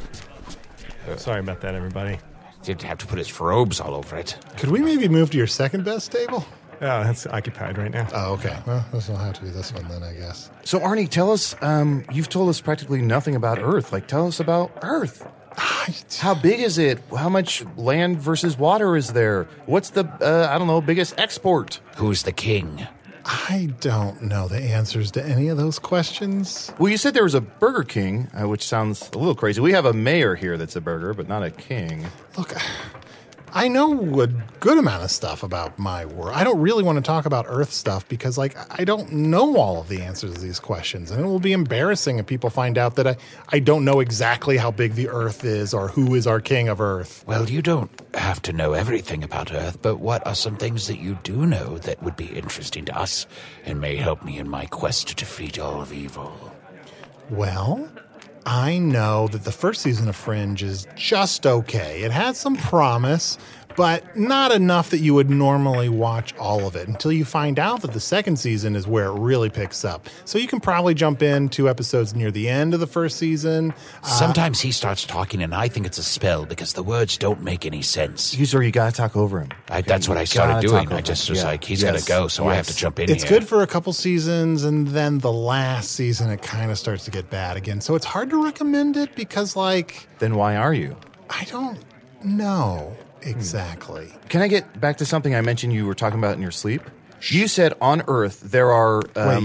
Sorry about that, everybody. Didn't have to put his robes all over it. Could we maybe move to your second best table? Oh, that's occupied right now. Oh, okay. Well, this will have to be this one then, I guess. So, Arnie, tell us, you've told us practically nothing about Earth. Like, tell us about Earth. How big is it? How much land versus water is there? What's the, biggest export? Who's the king? I don't know the answers to any of those questions. Well, you said there was a Burger King, which sounds a little crazy. We have a mayor here that's a burger, but not a king. Look, I know a good amount of stuff about my world. I don't really want to talk about Earth stuff because, I don't know all of the answers to these questions. And it will be embarrassing if people find out that I don't know exactly how big the Earth is or who is our king of Earth. Well, you don't have to know everything about Earth, but what are some things that you do know that would be interesting to us and may help me in my quest to defeat all of evil? Well, I know that the first season of Fringe is just okay. It had some promise, but not enough that you would normally watch all of it until you find out that the second season is where it really picks up. So you can probably jump in 2 episodes near the end of the first season. Sometimes he starts talking and I think it's a spell because the words don't make any sense. You got to talk over him. That's what I started doing. I just was like, he's got to go, so I have to jump in It's here. good for a couple seasons, and then the last season it kind of starts to get bad again. So it's hard to recommend it because, Then why are you? I don't know exactly. Can I get back to something I mentioned you were talking about in your sleep? You said on Earth there are...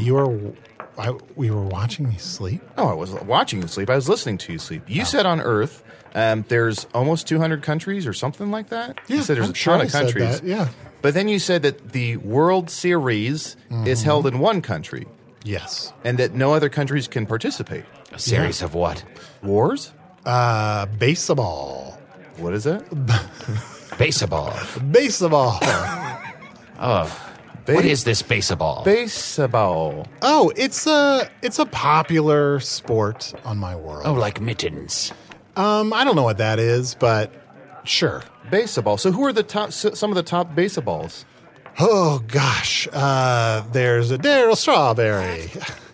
Wait, we were watching me sleep? Oh, I wasn't watching you sleep. I was listening to you sleep. You said on Earth there's almost 200 countries or something like that? Yeah, you said there's I'm a sure ton I of said countries. that, yeah. But then you said that the World Series is held in one country. Yes. And that no other countries can participate. A series of what? Wars? Baseball. What is that? Baseball. Baseball. Oh. What is this baseball? Baseball. Oh, it's a popular sport on my world. Oh, like mittens. I don't know what that is, but sure. Baseball. So who are some of the top baseballs? Oh gosh, there's a Daryl Strawberry.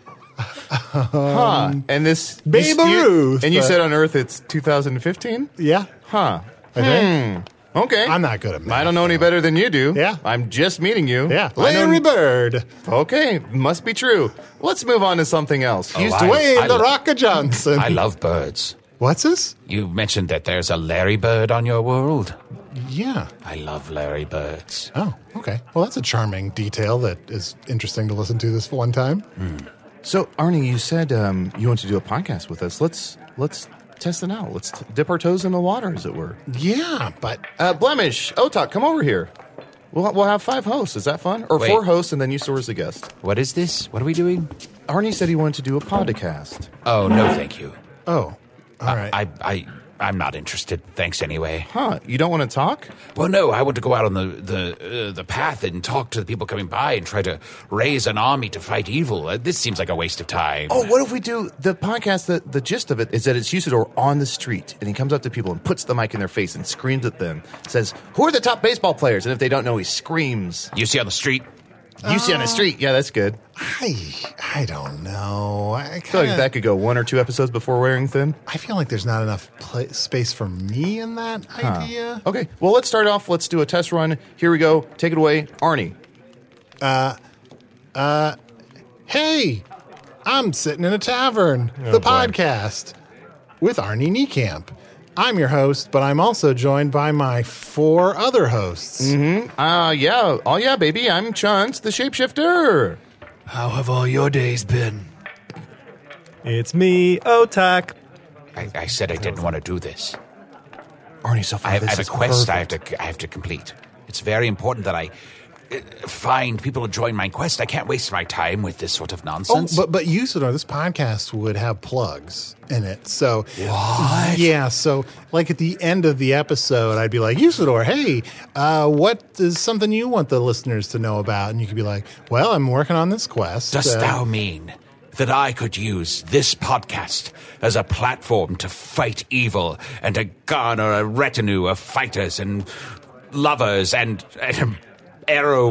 And this Babe Ruth. And you said on Earth it's 2015? Yeah. Huh. I think. Okay. I'm not good at math. I don't know any better than you do. Yeah. I'm just meeting you. Yeah. Larry Bird. Okay. Must be true. Let's move on to something else. He's Dwayne The Rock Johnson. I love birds. What's this? You mentioned that there's a Larry Bird on your world. Yeah. I love Larry Birds. Oh, okay. Well, that's a charming detail that is interesting to listen to this one time. So, Arnie, you said you want to do a podcast with us. Let's test it out. Let's dip our toes in the water, as it were. Yeah, but... Blemish, Otak, come over here. We'll have 5 hosts. Is that fun? Or Wait. 4 hosts, and then you serve as a guest. What is this? What are we doing? Arnie said he wanted to do a podcast. Oh, no, thank you. Oh, all right. I'm not interested. Thanks anyway. Huh? You don't want to talk? Well, no. I want to go out on the path and talk to the people coming by and try to raise an army to fight evil. This seems like a waste of time. Oh, what if we do the podcast? The gist of it is that it's Usador on the street, and he comes up to people and puts the mic in their face and screams at them. Says, "Who are the top baseball players?" And if they don't know, he screams. You see on the street? You see on the street. Yeah, that's good. I don't know. I feel like that could go 1 or 2 episodes before wearing thin. I feel like there's not enough space for me in that idea. Okay, well, let's start off. Let's do a test run. Here we go. Take it away, Arnie. Hey, I'm sitting in a tavern, the podcast, with Arnie Niekamp. I'm your host, but I'm also joined by my 4 other hosts. Yeah. Oh, yeah, baby. I'm Chunks, the shapeshifter. How have all your days been? It's me, Otak. I said I didn't want to do this. Arnie, so far I this have a is quest perfect. I have to complete. It's very important that I find people to join my quest. I can't waste my time with this sort of nonsense. Oh, but Usador, this podcast would have plugs in it. So what? Yeah, so like at the end of the episode, I'd be like, Usador, hey, what is something you want the listeners to know about? And you could be like, well, I'm working on this quest. Dost thou mean that I could use this podcast as a platform to fight evil and to garner a retinue of fighters and lovers and arrow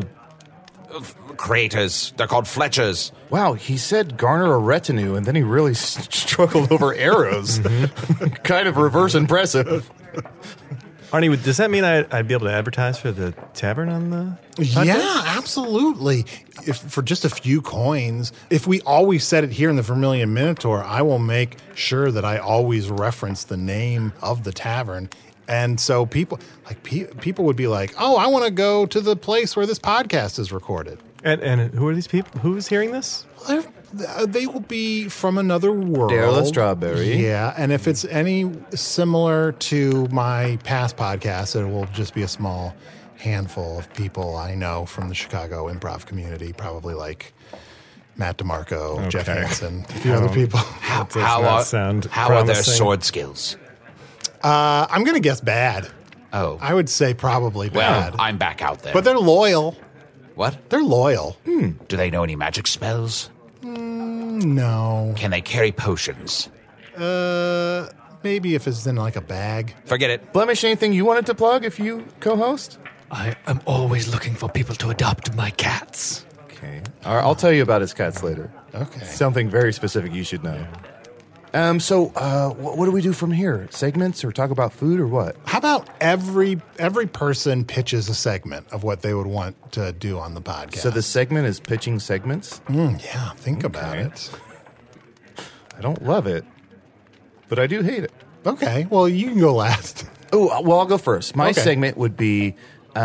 creators? They're called Fletchers. Wow, he said garner a retinue, and then he really struggled over arrows. Kind of reverse impressive. Arnie, does that mean I'd be able to advertise for the tavern on the podcast? Yeah, absolutely. If for just a few coins, if we always said it here in the Vermilion Minotaur, I will make sure that I always reference the name of the tavern. And so people would be like, oh, I want to go to the place where this podcast is recorded. And who are these people? Who's hearing this? They will be from another world. Daryl Strawberry. Yeah, and if it's any similar to my past podcast, it will just be a small handful of people I know from the Chicago improv community, probably like Matt DeMarco, Jeff Hansen, a few other people. How sound are their promising. sword skills? I'm going to guess bad. Oh. I would say probably bad. Well, I'm back out there. But they're loyal. What? They're loyal. Do they know any magic spells? No. Can they carry potions? Maybe if it's in like a bag. Forget it. Blemish, anything you wanted to plug if you co-host? I am always looking for people to adopt my cats. Okay. All right, I'll tell you about his cats later. Okay. Something very specific you should know. So what do we do from here? Segments or talk about food or what? How about every person pitches a segment of what they would want to do on the podcast? So the segment is pitching segments? Yeah, think about it. I don't love it, but I do hate it. Okay, well, you can go last. Oh, well, I'll go first. My Okay. segment would be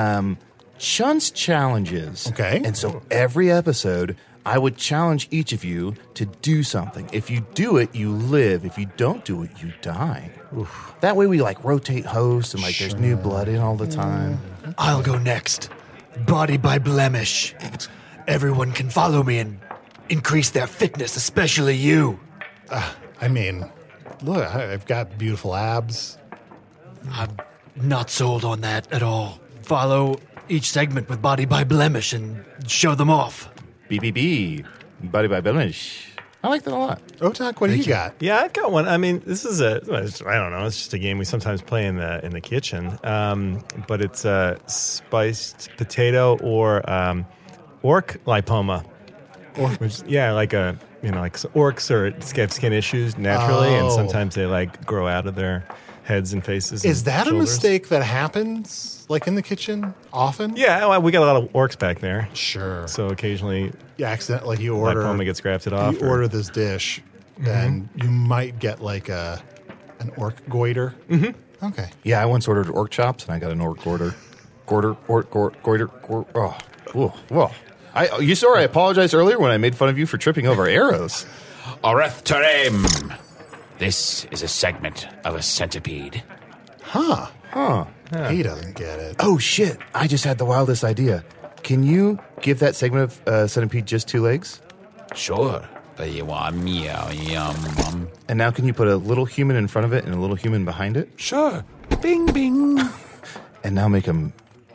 Chun's Challenges. Okay. And so every episode, I would challenge each of you to do something. If you do it, you live. If you don't do it, you die. Oof. That way we like rotate hosts and like there's new blood in all the time. I'll go next. Body by Blemish. Everyone can follow me and increase their fitness, especially you. I mean, look, I've got beautiful abs. I'm not sold on that at all. Follow each segment with Body by Blemish and show them off. BBB, Body by Blemish. I like that a lot. Otak, what do you got? Yeah, I've got one. I mean, this is I don't know. It's just a game we sometimes play in the kitchen. But it's spiced potato or orc lipoma. Which, yeah, like orcs have skin issues naturally, and sometimes they like grow out of their heads and faces. Is that shoulders. a mistake that happens, like in the kitchen, often? Yeah, well, we got a lot of orcs back there. Sure. So occasionally, you accident, like you order, lipoma gets grafted off. You order this dish, and you might get like an orc goiter. Mm-hmm. Okay. Yeah, I once ordered orc chops, and I got an orc goiter. Goiter. Oh, whoa. You saw I apologized earlier when I made fun of you for tripping over arrows. Oreth Terem. This is a segment of a centipede. Huh. He doesn't get it. Oh, shit. I just had the wildest idea. Can you give that segment of centipede just 2 legs? Sure. But you want meow, yum. And now can you put a little human in front of it and a little human behind it? Sure. Bing, bing. And now make them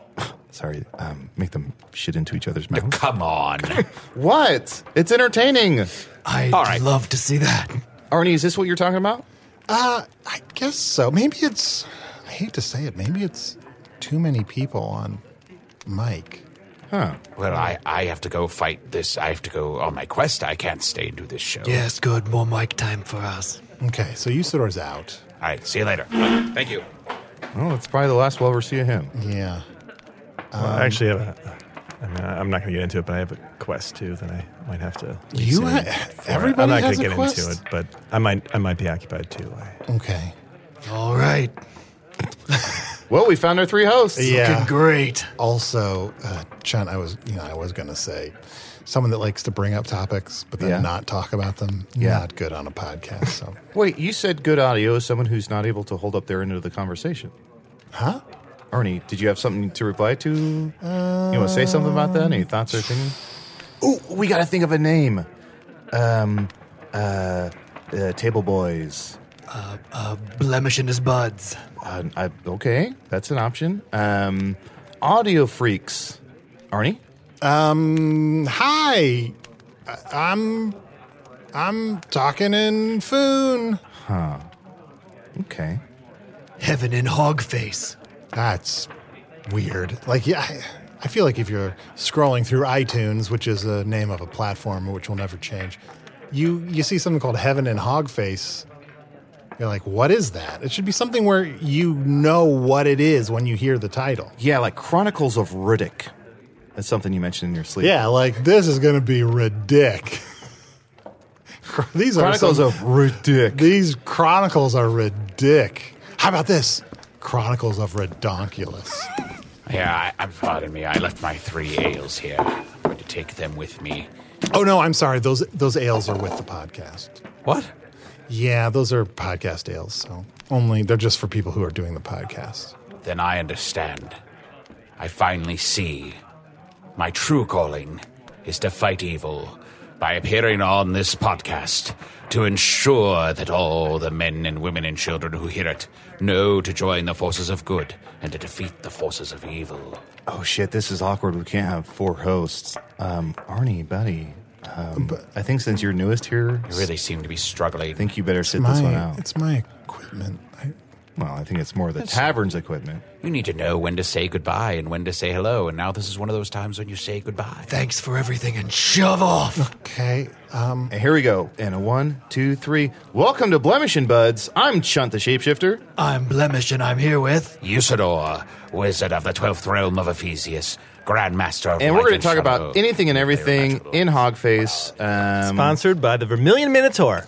shit into each other's mouths. Come on. What? It's entertaining. I'd love to see that. Arnie, is this what you're talking about? I guess so. Maybe it's, I hate to say it, maybe it's too many people on mic. Huh. Well, I have to go fight this. I have to go on my quest. I can't stay and do this show. Yes, good. More mic time for us. Okay, so Usador's out. All right, see you later. Thank you. Well, it's probably the last we'll ever see of him. Yeah. Well, I actually have I'm not going to get into it, but I have a quest too that I might have to. Everybody I'm not has going a to get quest? into it, but I might be occupied too. Okay. All right. Well, we found our 3 hosts. Yeah. Looking great. Also, Chunt, I was going to say, someone that likes to bring up topics but then not talk about them, not good on a podcast. So. Wait, you said good audio is someone who's not able to hold up their end of the conversation. Huh? Arnie, did you have something to reply to? You want to say something about that? Any thoughts or opinions? Oh, we got to think of a name. Table Boys. Blemish in his buds. Okay, that's an option. Audio Freaks. Arnie? Hi. I'm talking in Foon. Huh. Okay. Heaven in Hogface. That's weird. Like, yeah, I feel like if you're scrolling through iTunes, which is the name of a platform which will never change, you see something called Heaven in Hogface. You're like, what is that? It should be something where you know what it is when you hear the title. Yeah, like Chronicles of Riddick. That's something you mentioned in your sleep. Yeah, like this is going to be ridic. These Chronicles of Riddick. These Chronicles are ridic. How about this? Chronicles of Redonkulous. Yeah, pardon me. I left my 3 ales here. I'm going to take them with me. Oh, no, I'm sorry. Those ales are with the podcast. What? Yeah, those are podcast ales. So they're just for people who are doing the podcast. Then I understand. I finally see. My true calling is to fight evil by appearing on this podcast to ensure that all the men and women and children who hear it know to join the forces of good and to defeat the forces of evil. Oh, shit, this is awkward. We can't have 4 hosts. Arnie, buddy, I think since you're newest here... You really seem to be struggling. I think you better sit this one out. It's my equipment. I think it's more the tavern's equipment. You need to know when to say goodbye and when to say hello, and now this is one of those times when you say goodbye. Thanks for everything and shove off. Okay. And here we go. And a 1, 2, 3. Welcome to Blemish and Buds. I'm Chunt the Shapeshifter. I'm Blemish, and I'm here with... Usador, Wizard of the 12th Realm of Ephesius, Grandmaster of And we're Light going to talk Shadow. about anything and everything in Hogface. Sponsored by the Vermilion Minotaur.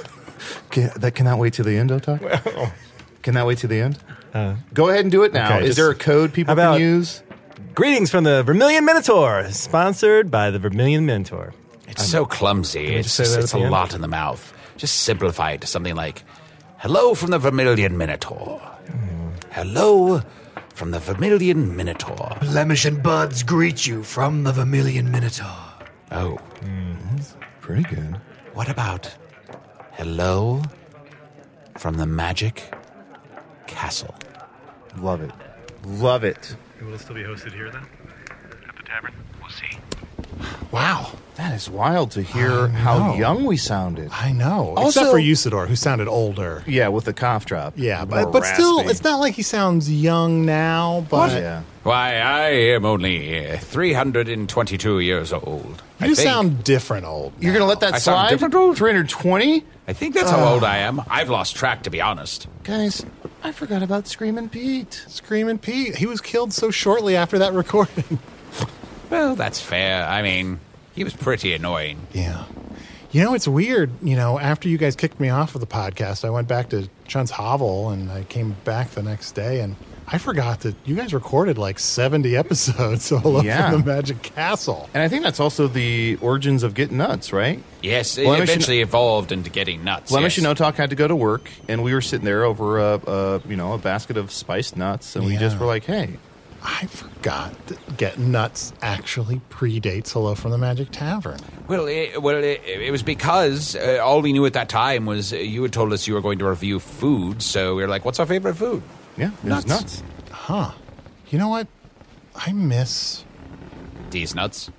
Cannot wait till the end, Otak? Can that wait to the end? Go ahead and do it now. Okay, is there a code people can use? Greetings from the Vermilion Minotaur, sponsored by the Vermilion Minotaur. It's so clumsy. It's a lot in the mouth. Just simplify it to something like, hello from the Vermilion Minotaur. Hello from the Vermilion Minotaur. Blemish and Buds greet you from the Vermilion Minotaur. Oh. Pretty good. What about hello from the Magic Castle? Love it. Love it. Will it still be hosted here then? At the tavern? We'll see. Wow. That is wild to hear how young we sounded. I know. Also, except for Usador, who sounded older. Yeah, with the cough drop. Yeah, More but still, raspy. it's not like he sounds young now. But Yeah. Why, I am only 322 years old. you sound different old. You're going to let that I sound slide? different old? 320? I think that's how old I am. I've lost track, to be honest. Guys, I forgot about Screamin' Pete. Screamin' Pete. He was killed so shortly after that recording. Well, that's fair. I mean, he was pretty annoying. Yeah. You know, it's weird. You know, after you guys kicked me off of the podcast, I went back to Chun's Hovel, and I came back the next day, and I forgot that you guys recorded like 70 episodes solo from the Magic Castle. And I think that's also the origins of Getting Nuts, right? Yes, it Blemish eventually evolved into Getting Nuts. Blemish yes. and Otok had to go to work, and we were sitting there over a basket of spiced nuts, and we just were like, hey. I forgot that Getting Nuts actually predates Hello from the Magic Tavern. Well, it was because all we knew at that time was you had told us you were going to review food, so we were like, what's our favorite food? Yeah, it was nuts. Huh. You know what? I miss... These nuts.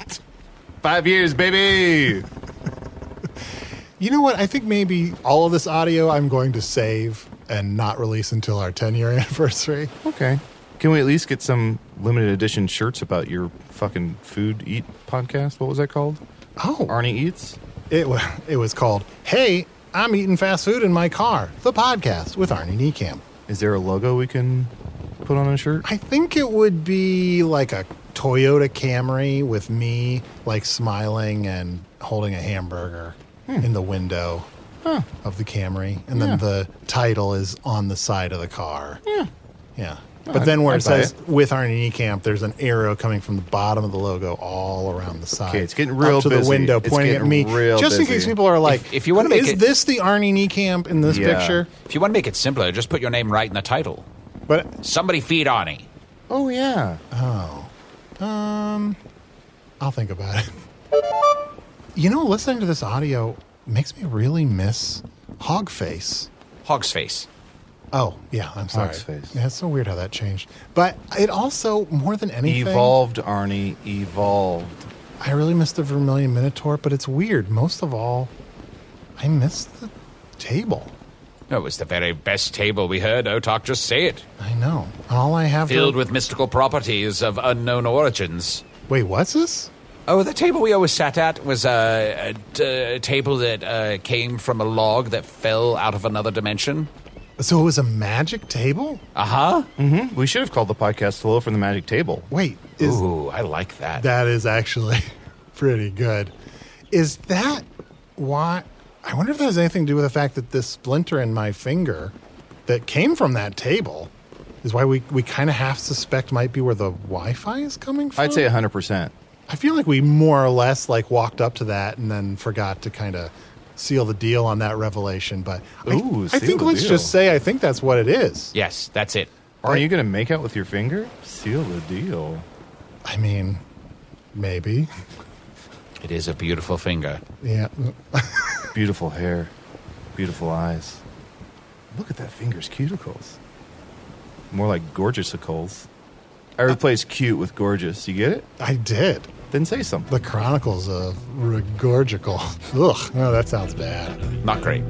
5 years, baby! You know what? I think maybe all of this audio I'm going to save and not release until our 10-year anniversary. Okay. Can we at least get some limited edition shirts about your fucking food eat podcast? What was that called? Oh. Arnie Eats? It was called, Hey, I'm Eating Fast Food in My Car, the podcast with Arnie Niekamp. Is there a logo we can put on a shirt? I think it would be like a Toyota Camry with me like smiling and holding a hamburger in the window of the Camry. And then the title is on the side of the car. Yeah. But then where it says with Arnie Niekamp, there's an arrow coming from the bottom of the logo all around the side. Okay, it's getting real up to busy. the window, It's pointing at getting me. real Just in busy. case people are like, if you want to make is this the Arnie Niekamp in this picture? If you want to make it simpler, just put your name right in the title. But somebody feed Arnie. Oh, yeah. I'll think about it. You know, listening to this audio makes me really miss Hogface. Hogsface. Oh, yeah, I'm sorry. Hogsface. Yeah, it's so weird how that changed. But it also, more than anything... Evolved, Arnie. Evolved. I really miss the Vermilion Minotaur, but it's weird. Most of all, I miss the table. It was the very best table we heard Otok just say it. I know. All I have Filled with mystical properties of unknown origins. Wait, what's this? Oh, the table we always sat at was a table that came from a log that fell out of another dimension. So it was a magic table? Uh-huh. Mm-hmm. We should have called the podcast Hello from the Magic Table. Wait. Ooh, I like that. That is actually pretty good. Is that why... I wonder if that has anything to do with the fact that this splinter in my finger that came from that table is why we kind of half suspect might be where the Wi-Fi is coming from? I'd say 100%. I feel like we more or less like walked up to that and then forgot to kind of seal the deal on that revelation. But I think let's just say I think that's what it is. Yes, that's it. Are you going to make out with your finger? Seal the deal. I mean, maybe. It is a beautiful finger. Yeah. Beautiful hair. Beautiful eyes. Look at that finger's cuticles. More like gorgeousicles. I replaced cute with gorgeous. You get it? I did. Then say something. The Chronicles of Regorgical. Ugh, oh, that sounds bad. Not great.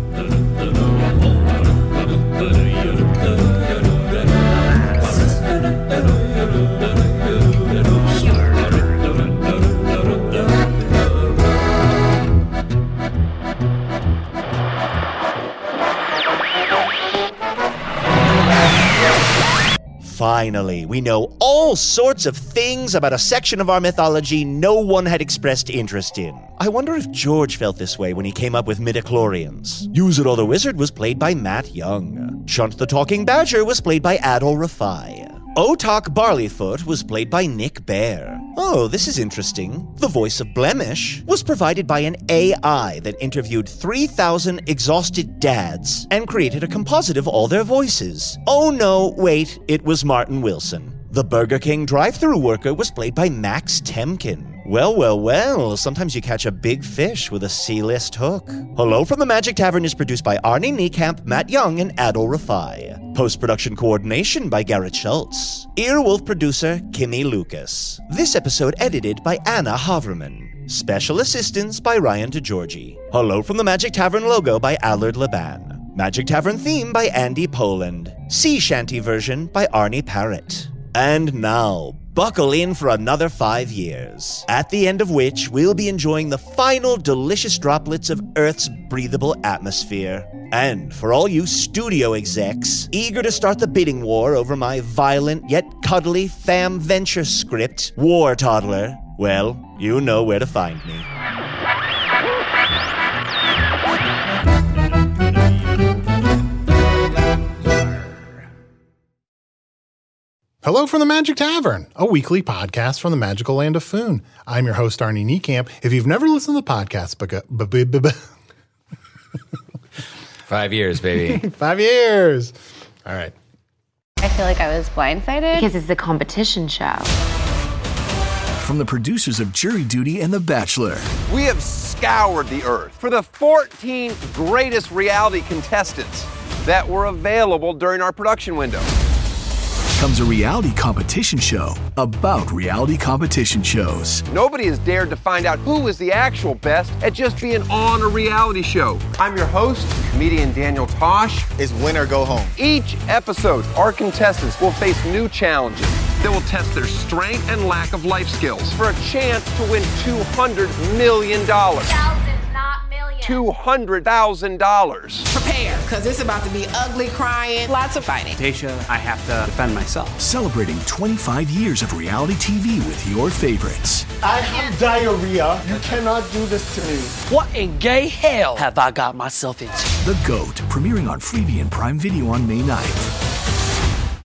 Finally, we know all sorts of things about a section of our mythology no one had expressed interest in. I wonder if George felt this way when he came up with midichlorians. Usador the Wizard was played by Matt Young. Chunt the Talking Badger was played by Adol Rafai. Otok Barleyfoot was played by Nick Bear. Oh, this is interesting. The voice of Blemish was provided by an AI that interviewed 3,000 exhausted dads and created a composite of all their voices. Oh no, wait, it was Martin Wilson. The Burger King drive-thru worker was played by Max Temkin. Well, sometimes you catch a big fish with a C-list hook. Hello from the Magic Tavern is produced by Arnie Niekamp, Matt Young, and Adol Rafai. Post-production coordination by Garrett Schultz. Earwolf producer Kimmy Lucas. This episode edited by Anna Haverman. Special assistance by Ryan DeGiorgi. Hello from the Magic Tavern logo by Allard Laban. Magic Tavern theme by Andy Poland. Sea Shanty version by Arnie Parrott. And now, buckle in for another 5 years, at the end of which we'll be enjoying the final delicious droplets of Earth's breathable atmosphere. And for all you studio execs eager to start the bidding war over my violent yet cuddly fam venture script, War Toddler, well, you know where to find me. Hello from the Magic Tavern, a weekly podcast from the magical land of Foon. I'm your host, Arnie Niekamp. If you've never listened to the podcast, 5 years, baby. 5 years. All right. I feel like I was blindsided because it's a competition show. From the producers of Jury Duty and The Bachelor. We have scoured the earth for the 14 greatest reality contestants that were available during our production window. Comes a reality competition show about reality competition shows. Nobody has dared to find out who is the actual best at just being on a reality show. I'm your host, comedian Daniel Tosh. It's win or go home. Each episode, our contestants will face new challenges that will test their strength and lack of life skills for a chance to win $200 million. $200,000. Prepare, because it's about to be ugly, crying, lots of fighting. Tasha, I have to defend myself. Celebrating 25 years of reality TV with your favorites. I have diarrhea. You cannot do this to me. What in gay hell have I got myself into? The GOAT, premiering on Freevee and Prime Video on May 9th.